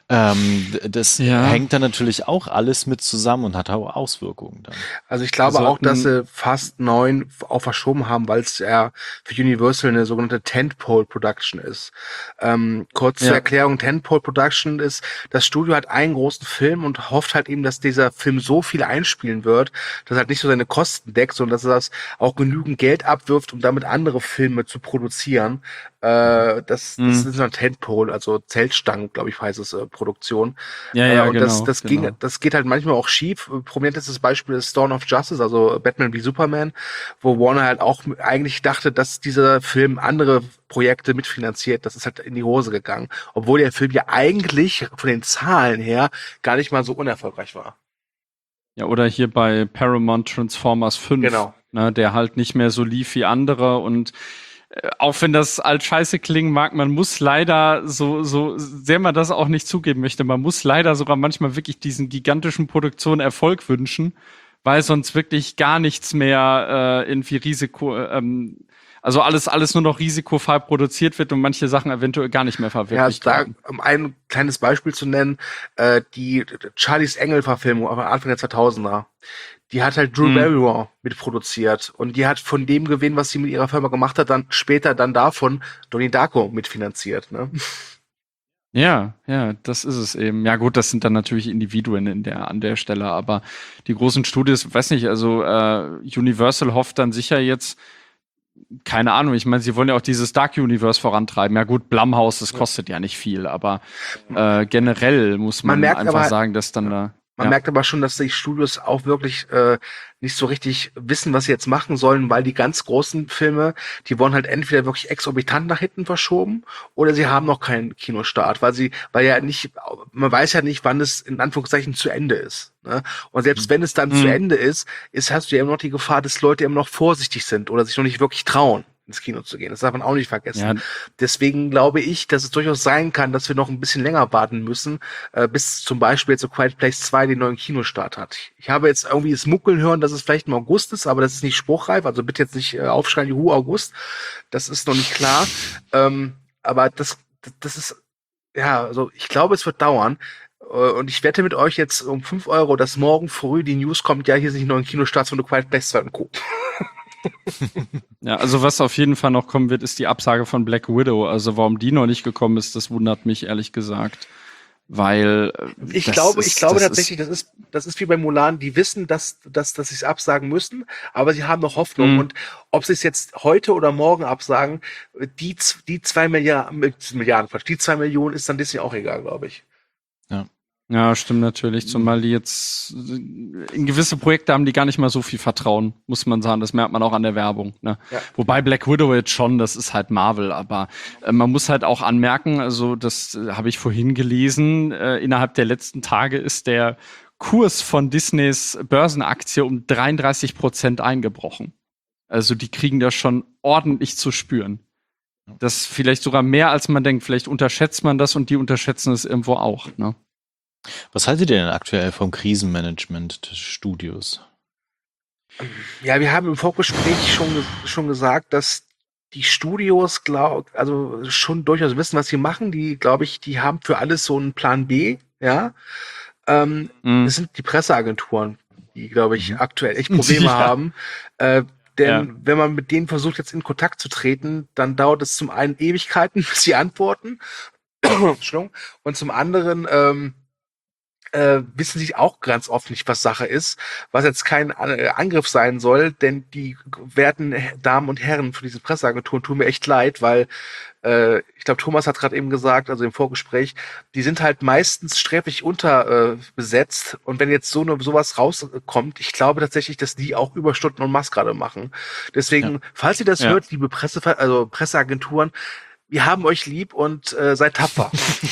Das hängt dann natürlich auch alles mit zusammen und hat auch Auswirkungen dann. Also ich glaube auch, dass sie Fast 9 auch verschoben haben, weil es ja für Universal eine sogenannte Tentpole Production ist. Kurz zur Erklärung, Tentpole Production ist, das Studio hat einen großen Film und hofft halt eben, dass dieser Film so viel einspielen wird, dass halt nicht so seine Kosten deckt, sondern dass er das auch genügend Geld abwirft, um damit andere Filme zu produzieren. Das ist ein Tentpole, also Zeltstangen, glaube ich, heißt es, Produktion. Und genau, das geht halt manchmal auch schief. Prominentestes Beispiel ist Dawn of Justice, also Batman wie Superman, wo Warner halt auch eigentlich dachte, dass dieser Film andere Projekte mitfinanziert. Das ist halt in die Hose gegangen, obwohl der Film ja eigentlich von den Zahlen her gar nicht mal so unerfolgreich war. Ja, oder hier bei Paramount Transformers 5, Genau. Ne, der halt nicht mehr so lief wie andere und auch wenn das als scheiße klingen mag, man muss leider, so sehr man das auch nicht zugeben möchte, man muss leider sogar manchmal wirklich diesen gigantischen Produktionen Erfolg wünschen, weil sonst wirklich gar nichts mehr irgendwie also alles nur noch risikofrei produziert wird und manche Sachen eventuell gar nicht mehr verwirklicht werden. Um ein kleines Beispiel zu nennen, die Charlie's Engel-Verfilmung Anfang der 2000er, die hat halt Drew Barrymore mitproduziert und die hat von dem Gewinn, was sie mit ihrer Firma gemacht hat, dann später davon Donnie Darko mitfinanziert, ne? Ja, das ist es eben. Ja gut, das sind dann natürlich Individuen an der Stelle, aber die großen Studios, weiß nicht, also Universal hofft dann sicher jetzt, keine Ahnung, ich meine, sie wollen ja auch dieses Dark Universe vorantreiben. Ja gut, Blumhouse, das kostet ja nicht viel, aber generell muss man einfach sagen, dass dann da... Man merkt aber schon, dass die Studios auch wirklich nicht so richtig wissen, was sie jetzt machen sollen, weil die ganz großen Filme, die wurden halt entweder wirklich exorbitant nach hinten verschoben oder sie haben noch keinen Kinostart, weil ja nicht, man weiß ja nicht, wann es in Anführungszeichen zu Ende ist. Ne? Und selbst wenn es dann zu Ende ist, hast du ja immer noch die Gefahr, dass Leute immer noch vorsichtig sind oder sich noch nicht wirklich trauen, ins Kino zu gehen. Das darf man auch nicht vergessen. Ja. Deswegen glaube ich, dass es durchaus sein kann, dass wir noch ein bisschen länger warten müssen, bis zum Beispiel jetzt so Quiet Place 2 den neuen Kinostart hat. Ich habe jetzt irgendwie das Muckeln hören, dass es vielleicht im August ist, aber das ist nicht spruchreif, also bitte jetzt nicht aufschreien, juhu, August. Das ist noch nicht klar. Aber das ist, ja, also ich glaube, es wird dauern. Und ich wette mit euch jetzt um 5 €, dass morgen früh die News kommt, ja, hier sind die neuen Kinostarts von The Quiet Place 2 und Co. Ja, also was auf jeden Fall noch kommen wird, ist die Absage von Black Widow. Also warum die noch nicht gekommen ist, das wundert mich ehrlich gesagt. Weil ich glaube tatsächlich, das ist wie bei Mulan, die wissen, dass sie es absagen müssen, aber sie haben noch Hoffnung. Und ob sie es jetzt heute oder morgen absagen, die 2 Millionen ist dann Disney auch egal, glaube ich. Ja, stimmt natürlich. Zumal die jetzt in gewisse Projekte haben, die gar nicht mal so viel Vertrauen, muss man sagen. Das merkt man auch an der Werbung. Ne? Ja. Wobei Black Widow jetzt schon, das ist halt Marvel. Aber man muss halt auch anmerken, also das habe ich vorhin gelesen, innerhalb der letzten Tage ist der Kurs von Disneys Börsenaktie um 33% eingebrochen. Also die kriegen das schon ordentlich zu spüren. Das vielleicht sogar mehr, als man denkt. Vielleicht unterschätzt man das und die unterschätzen es irgendwo auch, ne? Was haltet ihr denn aktuell vom Krisenmanagement des Studios? Ja, wir haben im Vorgespräch schon gesagt, dass die Studios also schon durchaus wissen, was sie machen. Die, glaube ich, die haben für alles so einen Plan B, ja. Das sind die Presseagenturen, die, glaube ich, aktuell echt Probleme haben. Denn wenn man mit denen versucht, jetzt in Kontakt zu treten, dann dauert es zum einen Ewigkeiten, bis sie antworten. Und zum anderen wissen sie auch ganz oft nicht, was Sache ist, was jetzt kein Angriff sein soll, denn die werten Damen und Herren für diese Presseagenturen tun mir echt leid, weil ich glaube, Thomas hat gerade eben gesagt, also im Vorgespräch, die sind halt meistens sträflich unterbesetzt. Und wenn jetzt sowas rauskommt, ich glaube tatsächlich, dass die auch Überstunden und Maß gerade machen. Deswegen, falls ihr das hört, liebe Presseagenturen, wir haben euch lieb und seid tapfer.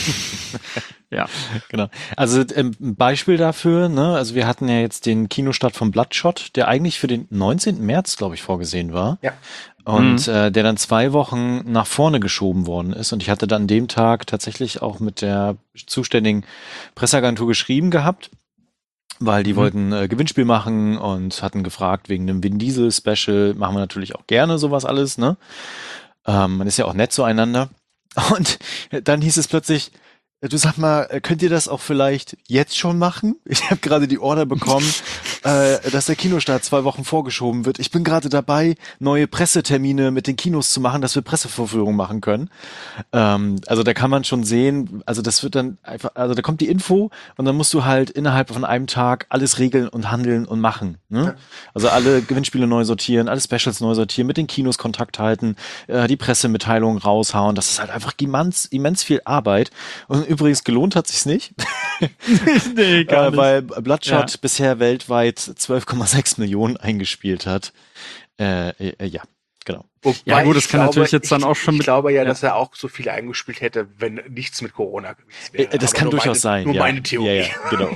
Ja, genau. Also ein Beispiel dafür, ne, also wir hatten ja jetzt den Kinostart von Bloodshot, der eigentlich für den 19. März, glaube ich, vorgesehen war. Ja. Und der dann 2 Wochen nach vorne geschoben worden ist. Und ich hatte dann an dem Tag tatsächlich auch mit der zuständigen Presseagentur geschrieben gehabt, weil die wollten Gewinnspiel machen und hatten gefragt wegen einem Vin Diesel Special. Machen wir natürlich auch gerne sowas alles, ne? Man ist ja auch nett zueinander. Und dann hieß es plötzlich, du sag mal, könnt ihr das auch vielleicht jetzt schon machen? Ich habe gerade die Order bekommen, dass der Kinostart 2 Wochen vorgeschoben wird. Ich bin gerade dabei, neue Pressetermine mit den Kinos zu machen, dass wir Pressevorführungen machen können. Also da kann man schon sehen, also das wird dann einfach, also da kommt die Info und dann musst du halt innerhalb von einem Tag alles regeln und handeln und machen. Ne? Ja. Also alle Gewinnspiele neu sortieren, alle Specials neu sortieren, mit den Kinos Kontakt halten, die Pressemitteilungen raushauen. Das ist halt einfach immens viel Arbeit. Und übrigens gelohnt hat sich's nicht. Nee, gar nicht. Weil Bloodshot bisher weltweit 12,6 Millionen eingespielt hat. Ja, genau. Wobei Ja gut, das kann natürlich jetzt dann auch schon Ich mit... glaube ja, dass er auch so viele eingespielt hätte, wenn nichts mit Corona gewesen wäre. Das Aber kann nur durchaus sein. Nur ja. meine Theorie. Ja, genau.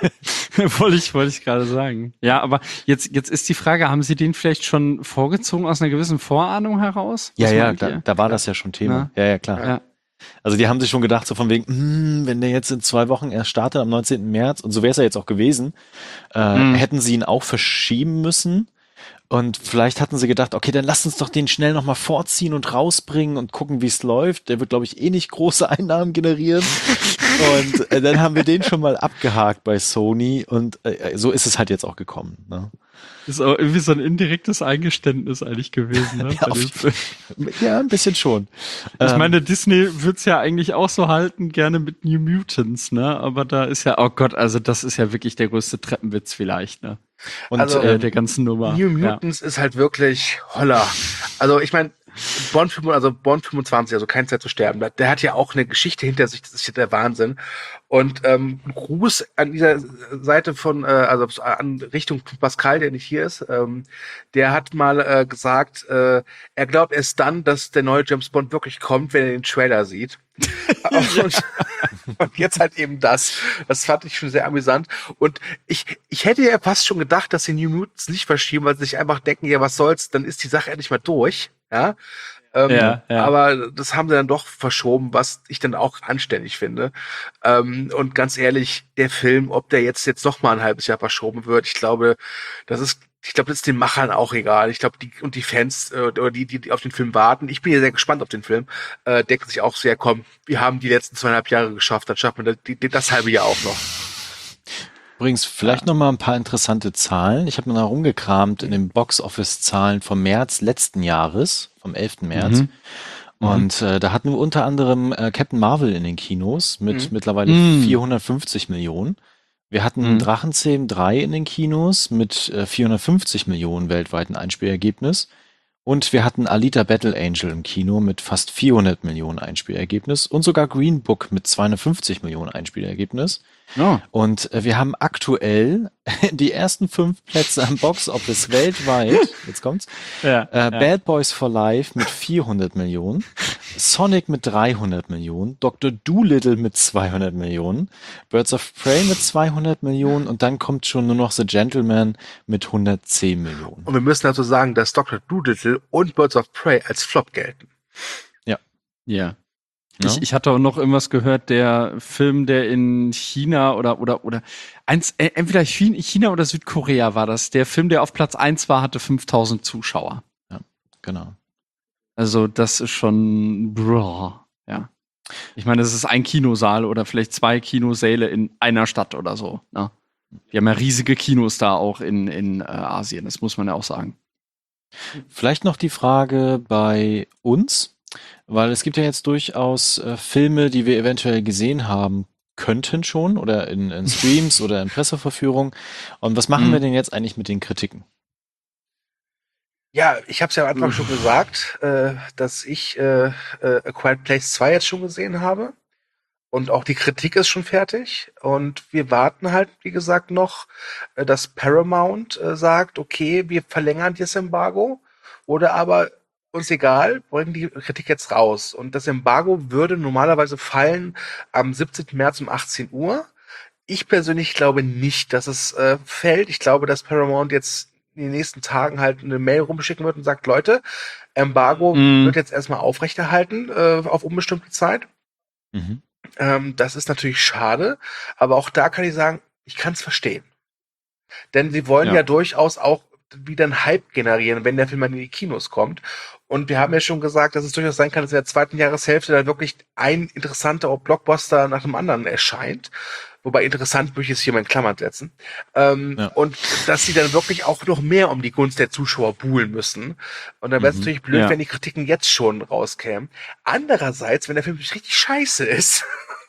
wollte ich gerade sagen. Ja, aber jetzt ist die Frage, haben Sie den vielleicht schon vorgezogen aus einer gewissen Vorahnung heraus? Was Ja, meint ihr? da war das ja schon Thema. Ja, klar. Ja. Also die haben sich schon gedacht, so von wegen, wenn der jetzt in 2 Wochen erst startet, am 19. März, und so wäre es ja jetzt auch gewesen, hätten sie ihn auch verschieben müssen. Und vielleicht hatten sie gedacht, okay, dann lass uns doch den schnell nochmal vorziehen und rausbringen und gucken, wie es läuft. Der wird, glaube ich, nicht große Einnahmen generieren. Und dann haben wir den schon mal abgehakt bei Sony und so ist es halt jetzt auch gekommen. Ne? Ist auch irgendwie so ein indirektes Eingeständnis eigentlich gewesen. Ne? Ja, ein bisschen schon. Ich meine, Disney wird's ja eigentlich auch so halten, gerne mit New Mutants, ne? Aber da ist ja, oh Gott, also das ist ja wirklich der größte Treppenwitz vielleicht, ne? Und Also, Der ganzen Nummer. New Mutants ist halt wirklich holla. Also ich meine, Bond 25, also Keine Zeit zu sterben, der hat ja auch eine Geschichte hinter sich, das ist ja der Wahnsinn. Und Gruß an dieser Seite von, also an Richtung Pascal, der nicht hier ist, der hat mal gesagt, er glaubt erst dann, dass der neue James Bond wirklich kommt, wenn er den Trailer sieht. Und jetzt halt eben das. Das fand ich schon sehr amüsant. Und ich hätte ja fast schon gedacht, dass die New Mutants nicht verschieben, weil sie sich einfach denken, ja, was soll's, dann ist die Sache endlich mal durch. Ja. Aber das haben sie dann doch verschoben, was ich dann auch anständig finde. Und ganz ehrlich, der Film, ob der jetzt noch mal ein halbes Jahr verschoben wird, ich glaube, das ist den Machern auch egal. Ich glaube, die Fans oder die auf den Film warten, ich bin ja sehr gespannt auf den Film, denken sich auch sehr, komm, wir haben die letzten 2,5 Jahre geschafft, dann schaffen wir das halbe Jahr auch noch. Übrigens, vielleicht noch mal ein paar interessante Zahlen. Ich habe mal rumgekramt in den Box-Office-Zahlen vom März letzten Jahres, vom 11. März. Und da hatten wir unter anderem Captain Marvel in den Kinos mit mittlerweile 450 Millionen. Wir hatten Drachenzähmen 3 in den Kinos mit 450 Millionen weltweiten Einspielergebnis. Und wir hatten Alita Battle Angel im Kino mit fast 400 Millionen Einspielergebnis und sogar Green Book mit 250 Millionen Einspielergebnis. Oh. Und wir haben aktuell die ersten 5 Plätze am Box-Office weltweit. Jetzt kommt's. Bad Boys for Life mit 400 Millionen, Sonic mit 300 Millionen, Dr. Dolittle mit 200 Millionen, Birds of Prey mit 200 Millionen und dann kommt schon nur noch The Gentleman mit 110 Millionen. Und wir müssen dazu sagen, dass Dr. Dolittle und Birds of Prey als Flop gelten. Ja. Ja. Ich hatte auch noch irgendwas gehört, der Film, der in China oder entweder China oder Südkorea war das. Der Film, der auf Platz 1 war, hatte 5000 Zuschauer. Ja, genau. Also das ist schon, ja. Ich meine, das ist ein Kinosaal oder vielleicht 2 Kinosäle in einer Stadt oder so. Ne? Die haben ja riesige Kinos da auch in Asien, das muss man ja auch sagen. Vielleicht noch die Frage bei uns. Weil es gibt ja jetzt durchaus Filme, die wir eventuell gesehen haben könnten schon oder in Streams oder in Presseverführung. Und was machen wir denn jetzt eigentlich mit den Kritiken? Ja, ich habe es ja am Anfang schon gesagt, dass ich A Quiet Place 2 jetzt schon gesehen habe. Und auch die Kritik ist schon fertig. Und wir warten halt, wie gesagt, noch, dass Paramount sagt, okay, wir verlängern das Embargo. Oder aber uns egal, bringen die Kritik jetzt raus. Und das Embargo würde normalerweise fallen am 17. März um 18 Uhr. Ich persönlich glaube nicht, dass es fällt. Ich glaube, dass Paramount jetzt in den nächsten Tagen halt eine Mail rumschicken wird und sagt, Leute, Embargo wird jetzt erstmal aufrechterhalten auf unbestimmte Zeit. Mhm. Das ist natürlich schade, aber auch da kann ich sagen, ich kann es verstehen. Denn sie wollen ja durchaus auch wieder einen Hype generieren, wenn der Film mal in die Kinos kommt. Und wir haben ja schon gesagt, dass es durchaus sein kann, dass in der zweiten Jahreshälfte da wirklich ein interessanter Blockbuster nach dem anderen erscheint. Wobei interessant würde ich jetzt hier mal in Klammern setzen. Und dass sie dann wirklich auch noch mehr um die Gunst der Zuschauer buhlen müssen. Und dann wäre es natürlich blöd, wenn die Kritiken jetzt schon rauskämen. Andererseits, wenn der Film richtig scheiße ist.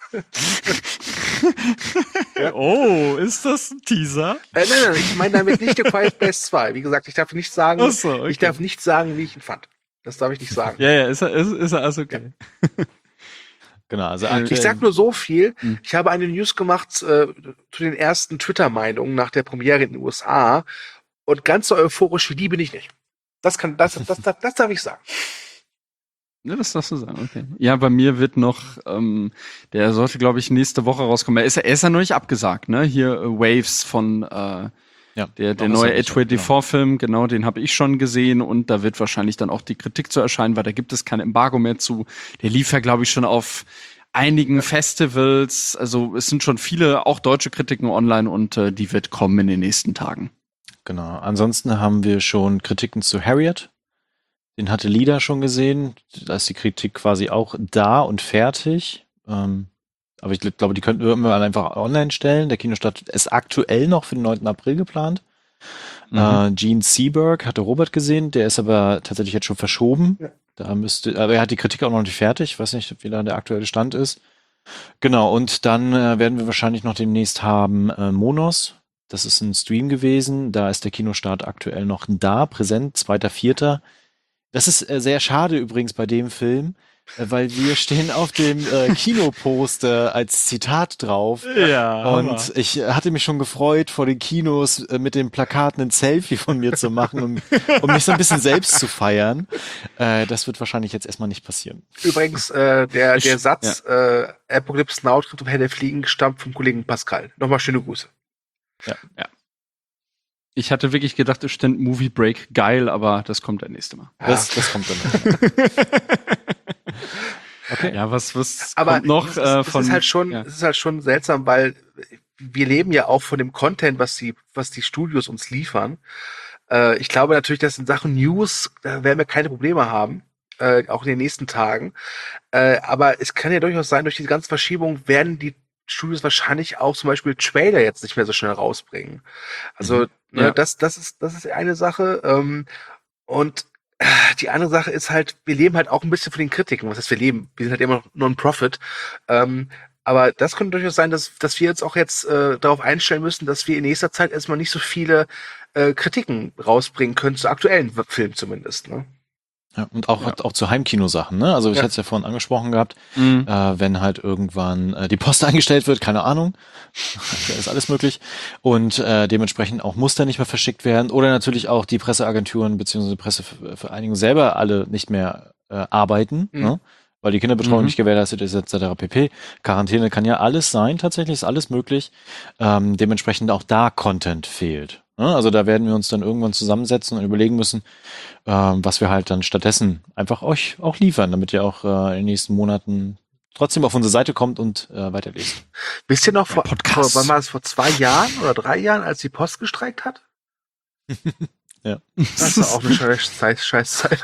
Oh, ist das ein Teaser? Nein, ich meine damit nicht The Quiet Place 2. Wie gesagt, ich darf nicht sagen, ich darf nicht sagen, wie ich ihn fand. Das darf ich nicht sagen. Ja, ist er also okay. Genau, also Ich sag nur so viel. Ich habe eine News gemacht zu den ersten Twitter-Meinungen nach der Premiere in den USA. Und ganz so euphorisch wie die bin ich nicht. Das darf ich sagen. Ja, das darfst du sagen, okay. Ja, bei mir wird noch, der sollte, glaube ich, nächste Woche rauskommen. Er ist ja noch nicht abgesagt, ne? Hier Waves von der neue A24-Film, genau, den habe ich schon gesehen und da wird wahrscheinlich dann auch die Kritik zu erscheinen, weil da gibt es kein Embargo mehr zu. Der lief ja, glaube ich, schon auf einigen Festivals. Also es sind schon viele, auch deutsche Kritiken online und die wird kommen in den nächsten Tagen. Genau. Ansonsten haben wir schon Kritiken zu Harriet. Den hatte Lida schon gesehen. Da ist die Kritik quasi auch da und fertig. Aber ich glaube, die könnten wir mal einfach online stellen. Der Kinostart ist aktuell noch für den 9. April geplant. Gene Seberg hatte Robert gesehen. Der ist aber tatsächlich jetzt schon verschoben. Ja. Aber er hat die Kritik auch noch nicht fertig. Ich weiß nicht, wie da der aktuelle Stand ist. Genau. Und dann werden wir wahrscheinlich noch demnächst haben Monos. Das ist ein Stream gewesen. Da ist der Kinostart aktuell noch da. Präsent, 2.4. Das ist sehr schade übrigens bei dem Film, weil wir stehen auf dem Kinoposter als Zitat drauf. Ja. Und ich hatte mich schon gefreut, vor den Kinos mit den Plakaten ein Selfie von mir zu machen, um mich so ein bisschen selbst zu feiern. Das wird wahrscheinlich jetzt erstmal nicht passieren. Übrigens, der Satz, Apocalypse Now trifft auf Herr der Fliegen, stammt vom Kollegen Pascal. Nochmal schöne Grüße. Ja. Ich hatte wirklich gedacht, es stand Movie Break geil, aber das kommt dann nächste Mal. Das kommt dann noch. Okay. Ja, was aber kommt noch es ist halt schon seltsam, weil wir leben ja auch von dem Content, was die Studios uns liefern. Ich glaube natürlich, dass in Sachen News, da werden wir keine Probleme haben, auch in den nächsten Tagen. Aber es kann ja durchaus sein, durch diese ganze Verschiebung werden die Studios wahrscheinlich auch zum Beispiel Trailer jetzt nicht mehr so schnell rausbringen. Also das ist eine Sache. Und die andere Sache ist halt, wir leben halt auch ein bisschen von den Kritiken. Was heißt, wir sind halt immer noch Non-Profit. Aber das könnte durchaus sein, dass wir jetzt auch darauf einstellen müssen, dass wir in nächster Zeit erstmal nicht so viele Kritiken rausbringen können, zu aktuellen Filmen zumindest. Ne? Ja, und auch zu Heimkinosachen, ne? Also ich hatte es ja vorhin angesprochen gehabt, wenn halt irgendwann die Post eingestellt wird, keine Ahnung, da ist alles möglich und dementsprechend auch Muster nicht mehr verschickt werden oder natürlich auch die Presseagenturen bzw. Pressevereinigungen selber alle nicht mehr arbeiten, ne? Weil die Kinderbetreuung nicht gewährleistet ist, etc. pp. Quarantäne kann ja alles sein, tatsächlich ist alles möglich. Dementsprechend auch da Content fehlt. Also da werden wir uns dann irgendwann zusammensetzen und überlegen müssen, was wir halt dann stattdessen einfach euch auch liefern, damit ihr auch in den nächsten Monaten trotzdem auf unsere Seite kommt und weiterlest. Wisst ihr noch, wann war es, vor 2 Jahren oder 3 Jahren, als die Post gestreikt hat? Ja. Das war auch eine Scheißzeit.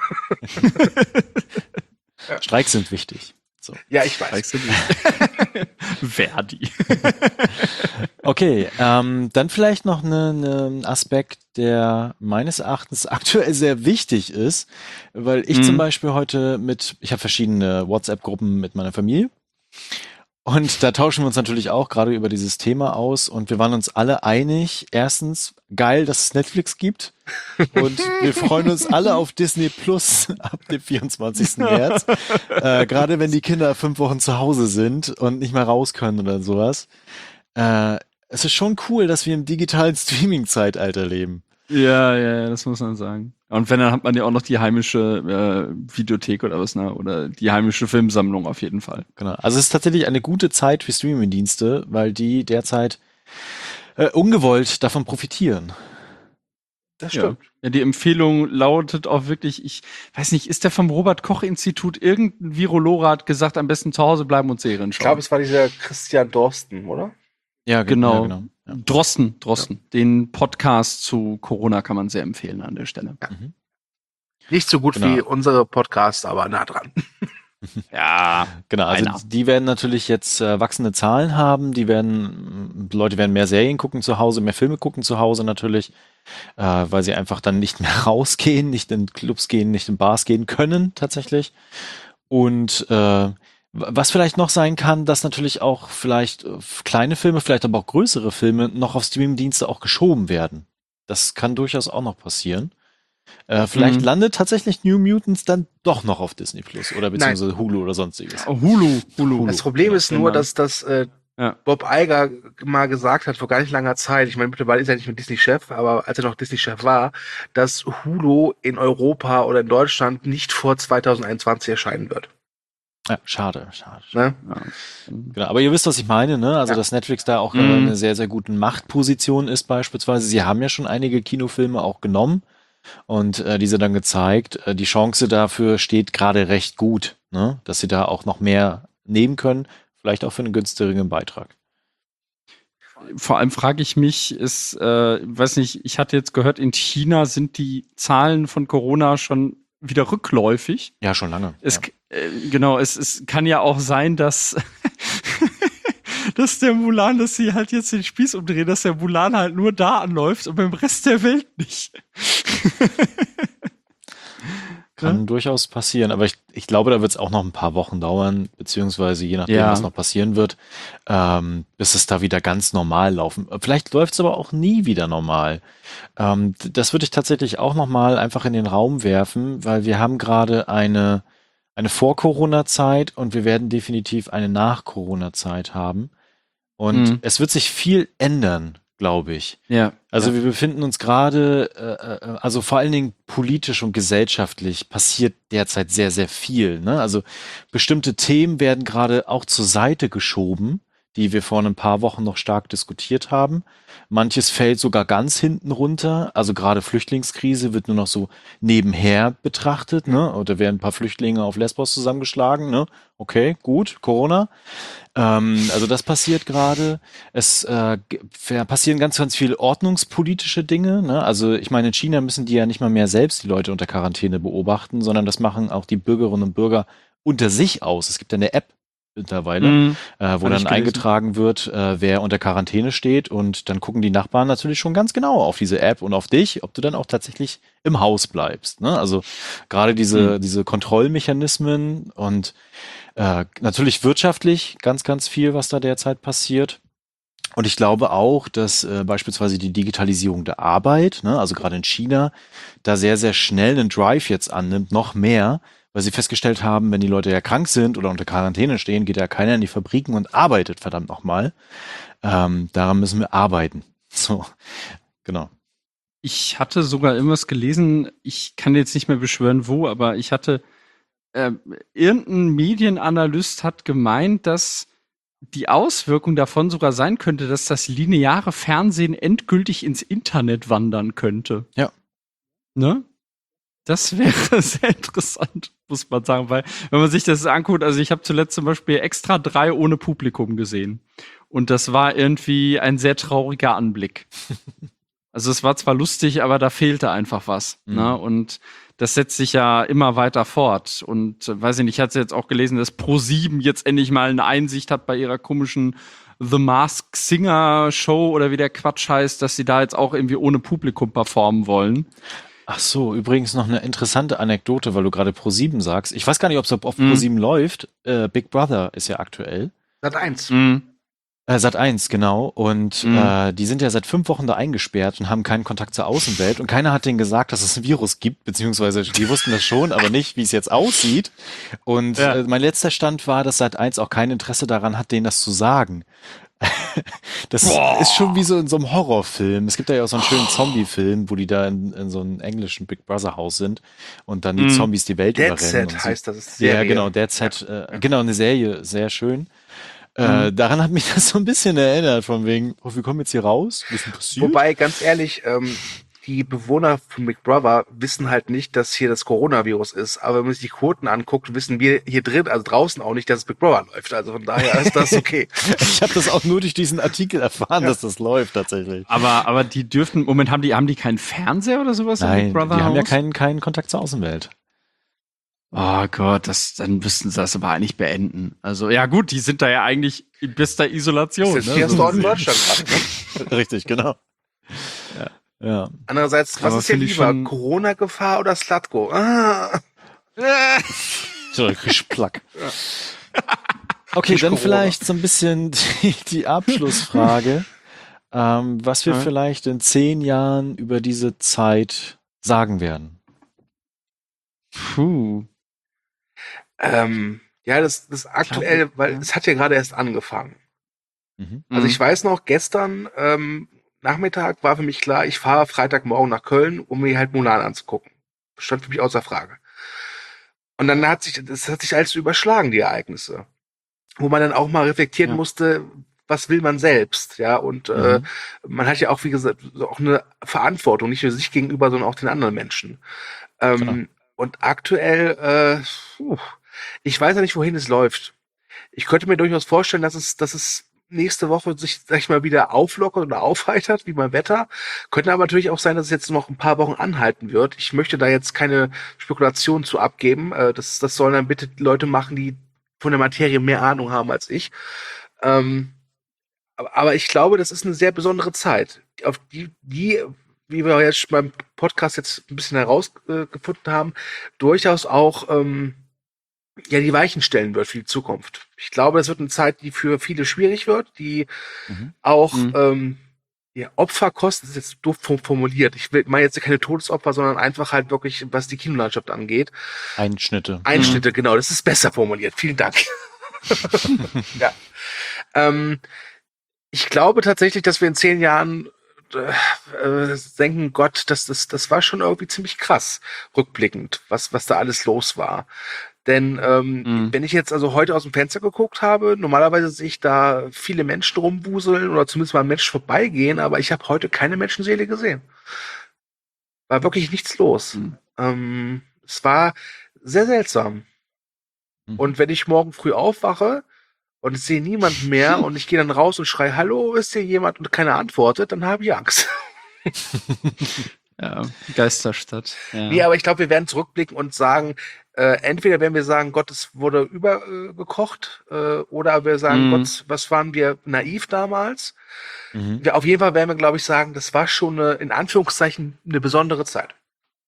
Streiks sind wichtig. So. Ja, ich weiß. Verdi. Okay, dann vielleicht noch einen Aspekt, der meines Erachtens aktuell sehr wichtig ist, weil ich zum Beispiel heute ich habe verschiedene WhatsApp-Gruppen mit meiner Familie Und da tauschen wir uns natürlich auch gerade über dieses Thema aus und wir waren uns alle einig. Erstens, geil, dass es Netflix gibt. Und wir freuen uns alle auf Disney Plus ab dem 24. März. Gerade wenn die Kinder 5 Wochen zu Hause sind und nicht mehr raus können oder sowas. Es ist schon cool, dass wir im digitalen Streaming-Zeitalter leben. Ja, das muss man sagen. Und wenn, dann hat man ja auch noch die heimische Videothek oder was, ne? Oder die heimische Filmsammlung auf jeden Fall. Genau. Also es ist tatsächlich eine gute Zeit für Streaming-Dienste, weil die derzeit ungewollt davon profitieren. Das stimmt. Ja, die Empfehlung lautet auch wirklich, ich weiß nicht, ist der vom Robert-Koch-Institut, irgendein Virologe hat gesagt, am besten zu Hause bleiben und Serien Ich schauen. glaube, es war dieser Christian Dorsten, oder? Ja, Genau. Ja. Drosten. Den Podcast zu Corona kann man sehr empfehlen an der Stelle. Nicht so gut Genau. wie unsere Podcasts, aber nah dran. Ja, Genau, also Einer. die werden natürlich jetzt wachsende Zahlen haben, Leute werden mehr Serien gucken zu Hause, mehr Filme gucken zu Hause natürlich, weil sie einfach dann nicht mehr rausgehen, nicht in Clubs gehen, nicht in Bars gehen können tatsächlich. Und was vielleicht noch sein kann, dass natürlich auch vielleicht kleine Filme, vielleicht aber auch größere Filme noch auf Streamingdienste auch geschoben werden. Das kann durchaus auch noch passieren. Vielleicht landet tatsächlich New Mutants dann doch noch auf Disney Plus oder beziehungsweise Hulu oder sonstiges. Hulu. Das Problem ist nur, genau. dass das Ja. Bob Iger mal gesagt hat vor gar nicht langer Zeit, ich meine, mittlerweile ist er nicht mehr Disney-Chef, aber als er noch Disney-Chef war, dass Hulu in Europa oder in Deutschland nicht vor 2021 erscheinen wird. Ja, schade. Ne? Genau, aber ihr wisst, was ich meine, ne? Also, Ja. dass Netflix da auch eine sehr, sehr gute Machtposition ist beispielsweise. Sie haben ja schon einige Kinofilme auch genommen und diese dann gezeigt. Die Chance dafür steht gerade recht gut, ne? Dass sie da auch noch mehr nehmen können, vielleicht auch für einen günstigeren Beitrag. Vor allem frage ich mich, weiß nicht, ich hatte jetzt gehört, in China sind die Zahlen von Corona schon wieder rückläufig. Ja, schon lange. Genau, es kann ja auch sein, dass dass der Mulan, dass sie halt jetzt den Spieß umdrehen, dass der Mulan halt nur da anläuft und beim Rest der Welt nicht. Kann durchaus passieren, aber ich glaube, da wird es auch noch ein paar Wochen dauern, beziehungsweise je nachdem, Ja. was noch passieren wird, bis es da wieder ganz normal laufen. Vielleicht läuft es aber auch nie wieder normal. Das würde ich tatsächlich auch noch mal einfach in den Raum werfen, weil wir haben gerade eine Vor-Corona-Zeit und wir werden definitiv eine Nach-Corona-Zeit haben. Und es wird sich viel ändern, glaube ich. Ja. Also wir befinden uns gerade, also vor allen Dingen politisch und gesellschaftlich passiert derzeit sehr, sehr viel. Ne? Also bestimmte Themen werden gerade auch zur Seite geschoben, die wir vor ein paar Wochen noch stark diskutiert haben. Manches fällt sogar ganz hinten runter. Also gerade Flüchtlingskrise wird nur noch so nebenher betrachtet. Ne? Oder werden ein paar Flüchtlinge auf Lesbos zusammengeschlagen. Ne? Okay, gut, Corona. Also das passiert gerade. Es passieren ganz, ganz viele ordnungspolitische Dinge. Ne? Also ich meine, in China müssen die ja nicht mal mehr selbst die Leute unter Quarantäne beobachten, sondern das machen auch die Bürgerinnen und Bürger unter sich aus. Es gibt ja eine App mittlerweile, wo dann eingetragen wird, wer unter Quarantäne steht, und dann gucken die Nachbarn natürlich schon ganz genau auf diese App und auf dich, ob du dann auch tatsächlich im Haus bleibst. Ne? Also gerade diese Kontrollmechanismen und natürlich wirtschaftlich ganz, ganz viel, was da derzeit passiert. Und ich glaube auch, dass beispielsweise die Digitalisierung der Arbeit, ne, also gerade in China, da sehr, sehr schnell einen Drive jetzt annimmt, noch mehr, weil sie festgestellt haben, wenn die Leute ja krank sind oder unter Quarantäne stehen, geht ja keiner in die Fabriken und arbeitet verdammt nochmal. Daran müssen wir arbeiten. So, genau. Ich hatte sogar irgendwas gelesen, ich kann jetzt nicht mehr beschwören, wo, aber ich hatte irgendein Medienanalyst hat gemeint, dass die Auswirkung davon sogar sein könnte, dass das lineare Fernsehen endgültig ins Internet wandern könnte. Ja. Ne? Das wäre sehr interessant, muss man sagen, weil wenn man sich das anguckt, also ich habe zuletzt zum Beispiel Extra 3 ohne Publikum gesehen und das war irgendwie ein sehr trauriger Anblick. Also es war zwar lustig, aber da fehlte einfach was. Ne? Und das setzt sich ja immer weiter fort. Und weiß ich nicht, ich hatte jetzt auch gelesen, dass Pro7 jetzt endlich mal eine Einsicht hat bei ihrer komischen The Masked Singer Show oder wie der Quatsch heißt, dass sie da jetzt auch irgendwie ohne Publikum performen wollen. Ach so, übrigens noch eine interessante Anekdote, weil du gerade Pro7 sagst. Ich weiß gar nicht, ob es auf Pro7 läuft. Big Brother ist ja aktuell. Sat.1. Sat.1, genau. Und die sind ja seit 5 Wochen da eingesperrt und haben keinen Kontakt zur Außenwelt. Und keiner hat denen gesagt, dass es ein Virus gibt, beziehungsweise die wussten das schon, aber nicht, wie es jetzt aussieht. Und mein letzter Stand war, dass Sat.1 auch kein Interesse daran hat, denen das zu sagen. Das ist schon wie so in so einem Horrorfilm. Es gibt ja auch so einen schönen Zombie-Film, wo die da in so einem englischen Big Brother Haus sind und dann die Zombies die Welt Dead überrennen. Set und so. heißt das. Ist Serie. Ja, genau, Dead Set. Genau, eine Serie, sehr schön. Daran hat mich das so ein bisschen erinnert, von wegen, wir kommen jetzt hier raus, was ist denn passiert? Wobei, ganz ehrlich, die Bewohner von Big Brother wissen halt nicht, dass hier das Coronavirus ist. Aber wenn man sich die Quoten anguckt, wissen wir hier drin, also draußen auch nicht, dass es Big Brother läuft. Also von daher ist das okay. Ich habe das auch nur durch diesen Artikel erfahren, dass das läuft tatsächlich. Aber die dürften, Moment, haben die keinen Fernseher oder sowas im Nein, Big Brother die haben ja Haus? keinen Kontakt zur Außenwelt. Oh Gott, dann müssten sie das aber eigentlich beenden. Also, ja gut, die sind da ja eigentlich in bester Isolation. Das ist hier So. in Deutschland gerade, ne? Richtig, genau. Ja. Andererseits, was Aber ist dir finde ich lieber? schon- Corona-Gefahr oder Slatko? Ah. So, Plack. Okay, Nicht dann Corona. vielleicht so ein bisschen die Abschlussfrage, was wir Ja. vielleicht in 10 Jahren über diese Zeit sagen werden. Puh. Ja, das aktuell, weil ja. es hat ja gerade erst angefangen. Mhm. Also ich weiß noch, gestern Nachmittag war für mich klar, ich fahre Freitagmorgen nach Köln, um mir halt Mulan anzugucken. Stand für mich außer Frage. Und dann hat sich alles überschlagen, die Ereignisse. Wo man dann auch mal reflektieren Ja. musste, was will man selbst, ja, und man hat ja auch, wie gesagt, auch eine Verantwortung, nicht nur sich gegenüber, sondern auch den anderen Menschen. Genau. Und aktuell, ich weiß ja nicht, wohin es läuft. Ich könnte mir durchaus vorstellen, dass es nächste Woche sich, sag ich mal, wieder auflockert oder aufheitert, wie beim Wetter. Könnte aber natürlich auch sein, dass es jetzt noch ein paar Wochen anhalten wird. Ich möchte da jetzt keine Spekulationen zu abgeben. Das sollen dann bitte Leute machen, die von der Materie mehr Ahnung haben als ich. Aber ich glaube, das ist eine sehr besondere Zeit, auf die, wie wir jetzt beim Podcast jetzt ein bisschen herausgefunden haben, durchaus auch die Weichen stellen wird für die Zukunft. Ich glaube, es wird eine Zeit, die für viele schwierig wird, die auch Opferkosten, das ist jetzt doof formuliert. Ich meine jetzt keine Todesopfer, sondern einfach halt wirklich, was die Kinolandschaft angeht. Einschnitte. Einschnitte, genau, das ist besser formuliert. Vielen Dank. Ja. Ich glaube tatsächlich, dass wir in 10 Jahren denken, Gott, das war schon irgendwie ziemlich krass, rückblickend, was da alles los war. Denn wenn ich jetzt also heute aus dem Fenster geguckt habe, normalerweise sehe ich da viele Menschen rumwuseln oder zumindest mal Menschen vorbeigehen, aber ich habe heute keine Menschenseele gesehen. War wirklich nichts los. Es war sehr seltsam. Und wenn ich morgen früh aufwache und ich sehe niemanden mehr und ich gehe dann raus und schreie, hallo, ist hier jemand und keiner antwortet, dann habe ich Angst. Ja, Geisterstadt. Ja. Nee, aber ich glaube, wir werden zurückblicken und sagen, entweder werden wir sagen, Gott, es wurde übergekocht, oder wir sagen, Gott, was waren wir naiv damals? Auf jeden Fall werden wir, glaube ich, sagen, das war schon in Anführungszeichen eine besondere Zeit.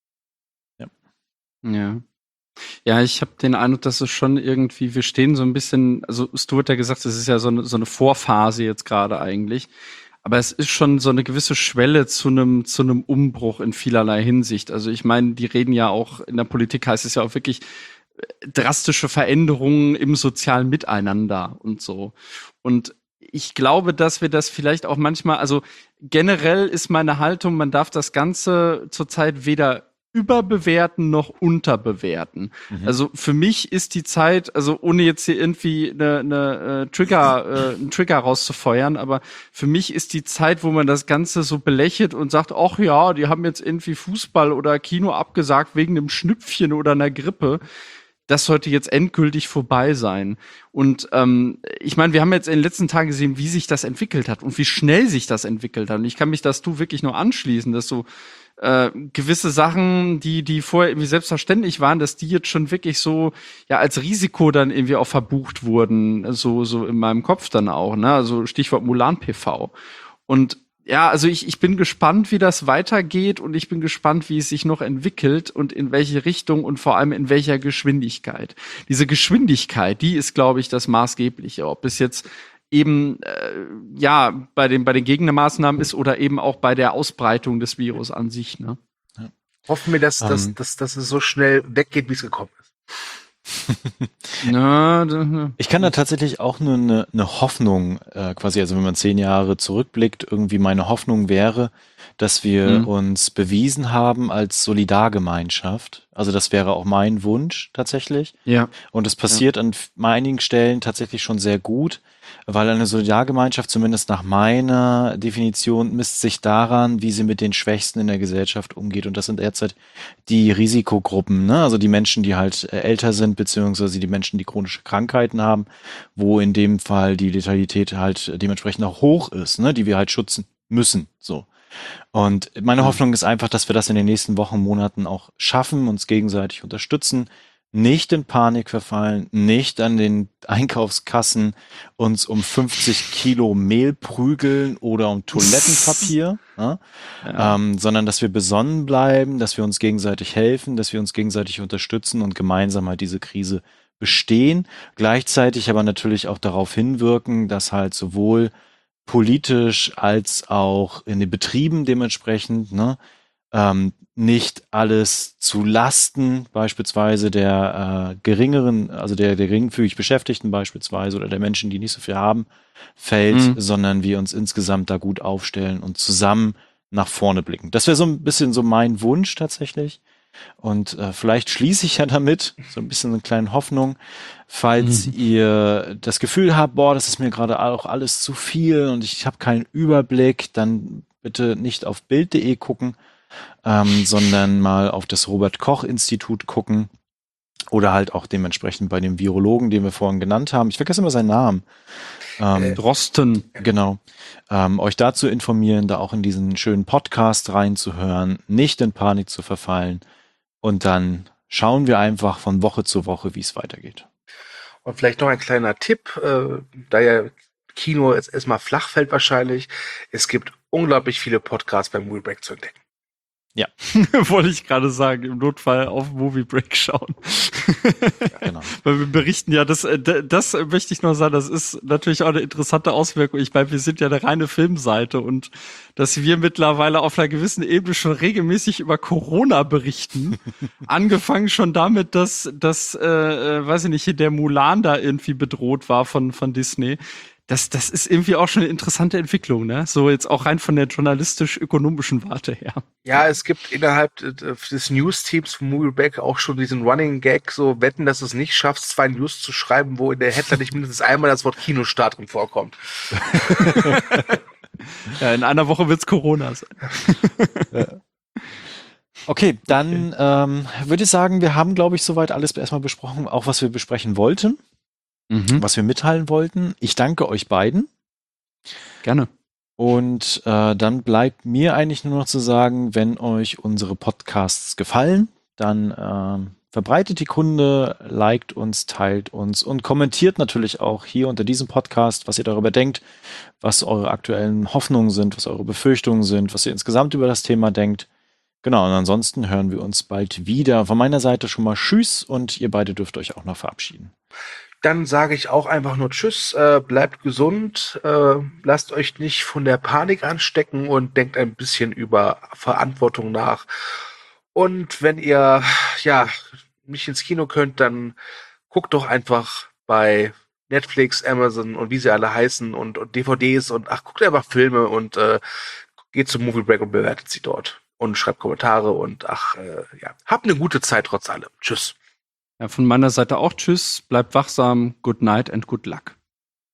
Ja. Ja, ich habe den Eindruck, dass es schon irgendwie, wir stehen so ein bisschen, also Stu hat ja gesagt, es ist ja so eine Vorphase jetzt gerade eigentlich. Aber es ist schon so eine gewisse Schwelle zu einem Umbruch in vielerlei Hinsicht. Also ich meine, die reden ja auch, in der Politik heißt es ja auch wirklich drastische Veränderungen im sozialen Miteinander und so. Und ich glaube, dass wir das vielleicht auch manchmal, also generell ist meine Haltung, man darf das Ganze zurzeit weder überbewerten noch unterbewerten. Also für mich ist die Zeit, also ohne jetzt hier irgendwie einen Trigger rauszufeuern, aber für mich ist die Zeit, wo man das Ganze so belächelt und sagt, ach ja, die haben jetzt irgendwie Fußball oder Kino abgesagt wegen einem Schnüpfchen oder einer Grippe. Das sollte jetzt endgültig vorbei sein. Und ich meine, wir haben jetzt in den letzten Tagen gesehen, wie sich das entwickelt hat und wie schnell sich das entwickelt hat. Und ich kann mich das wirklich nur anschließen, dass so gewisse Sachen, die vorher irgendwie selbstverständlich waren, dass die jetzt schon wirklich so ja als Risiko dann irgendwie auch verbucht wurden, so in meinem Kopf dann auch, ne? Also Stichwort Mulan PV. Und ja, also ich bin gespannt, wie das weitergeht und ich bin gespannt, wie es sich noch entwickelt und in welche Richtung und vor allem in welcher Geschwindigkeit. Diese Geschwindigkeit, die ist, glaube ich, das Maßgebliche. Ob es jetzt eben bei den Gegnermaßnahmen ist oder eben auch bei der Ausbreitung des Virus an sich. Ne? Hoffen wir, dass es so schnell weggeht, wie es gekommen ist. Ich kann da tatsächlich auch nur eine Hoffnung quasi, also wenn man 10 Jahre zurückblickt, irgendwie meine Hoffnung wäre, dass wir uns bewiesen haben als Solidargemeinschaft. Also das wäre auch mein Wunsch tatsächlich. Ja. Und es passiert an einigen Stellen tatsächlich schon sehr gut, weil eine Solidargemeinschaft, zumindest nach meiner Definition, misst sich daran, wie sie mit den Schwächsten in der Gesellschaft umgeht. Und das sind derzeit die Risikogruppen, ne? Also die Menschen, die halt älter sind, beziehungsweise die Menschen, die chronische Krankheiten haben, wo in dem Fall die Letalität halt dementsprechend auch hoch ist, ne? Die wir halt schützen müssen, so. Und meine Hoffnung ist einfach, dass wir das in den nächsten Wochen, Monaten auch schaffen, uns gegenseitig unterstützen, nicht in Panik verfallen, nicht an den Einkaufskassen uns um 50 Kilo Mehl prügeln oder um Toilettenpapier, ne? Sondern dass wir besonnen bleiben, dass wir uns gegenseitig helfen, dass wir uns gegenseitig unterstützen und gemeinsam halt diese Krise bestehen. Gleichzeitig aber natürlich auch darauf hinwirken, dass halt sowohl politisch als auch in den Betrieben dementsprechend, ne, nicht alles zu Lasten beispielsweise der geringeren, also der geringfügig Beschäftigten beispielsweise oder der Menschen, die nicht so viel haben, fällt, sondern wir uns insgesamt da gut aufstellen und zusammen nach vorne blicken. Das wäre so ein bisschen so mein Wunsch tatsächlich. Und vielleicht schließe ich ja damit so ein bisschen eine kleine Hoffnung, falls ihr das Gefühl habt, boah, das ist mir gerade auch alles zu viel und ich habe keinen Überblick, dann bitte nicht auf bild.de gucken, sondern mal auf das Robert-Koch-Institut gucken oder halt auch dementsprechend bei dem Virologen, den wir vorhin genannt haben. Ich vergesse immer seinen Namen. Drosten. Genau. Euch dazu informieren, da auch in diesen schönen Podcast reinzuhören, nicht in Panik zu verfallen. Und dann schauen wir einfach von Woche zu Woche, wie es weitergeht. Und vielleicht noch ein kleiner Tipp, da ja Kino jetzt erstmal flach fällt wahrscheinlich. Es gibt unglaublich viele Podcasts beim Movie Break zu entdecken. Ja. Wollte ich gerade sagen, im Notfall auf Movie Break schauen. Ja, genau. Weil wir berichten ja, das möchte ich noch sagen, das ist natürlich auch eine interessante Auswirkung. Ich meine, wir sind ja eine reine Filmseite und dass wir mittlerweile auf einer gewissen Ebene schon regelmäßig über Corona berichten. Angefangen schon damit, dass weiß ich nicht, hier der Mulan da irgendwie bedroht war von Disney. Das ist irgendwie auch schon eine interessante Entwicklung, ne? So jetzt auch rein von der journalistisch-ökonomischen Warte her. Ja, es gibt innerhalb des News-Teams von Movie Break auch schon diesen Running Gag, so wetten, dass du es nicht schaffst, 2 News zu schreiben, wo in der Headline nicht mindestens einmal das Wort Kinostart drin vorkommt. Ja, in einer Woche wird's Corona sein. Okay, dann würde ich sagen, wir haben, glaube ich, soweit alles erstmal besprochen, auch was wir besprechen wollten. Was wir mitteilen wollten. Ich danke euch beiden. Gerne. Und dann bleibt mir eigentlich nur noch zu sagen, wenn euch unsere Podcasts gefallen, dann verbreitet die Kunde, liked uns, teilt uns und kommentiert natürlich auch hier unter diesem Podcast, was ihr darüber denkt, was eure aktuellen Hoffnungen sind, was eure Befürchtungen sind, was ihr insgesamt über das Thema denkt. Genau, und ansonsten hören wir uns bald wieder. Von meiner Seite schon mal Tschüss und ihr beide dürft euch auch noch verabschieden. Dann sage ich auch einfach nur Tschüss, bleibt gesund, lasst euch nicht von der Panik anstecken und denkt ein bisschen über Verantwortung nach. Und wenn ihr nicht ins Kino könnt, dann guckt doch einfach bei Netflix, Amazon und wie sie alle heißen und DVDs und guckt einfach Filme und geht zum Movie Break und bewertet sie dort und schreibt Kommentare und habt eine gute Zeit trotz allem. Tschüss. Ja, von meiner Seite auch Tschüss, bleibt wachsam, good night and good luck.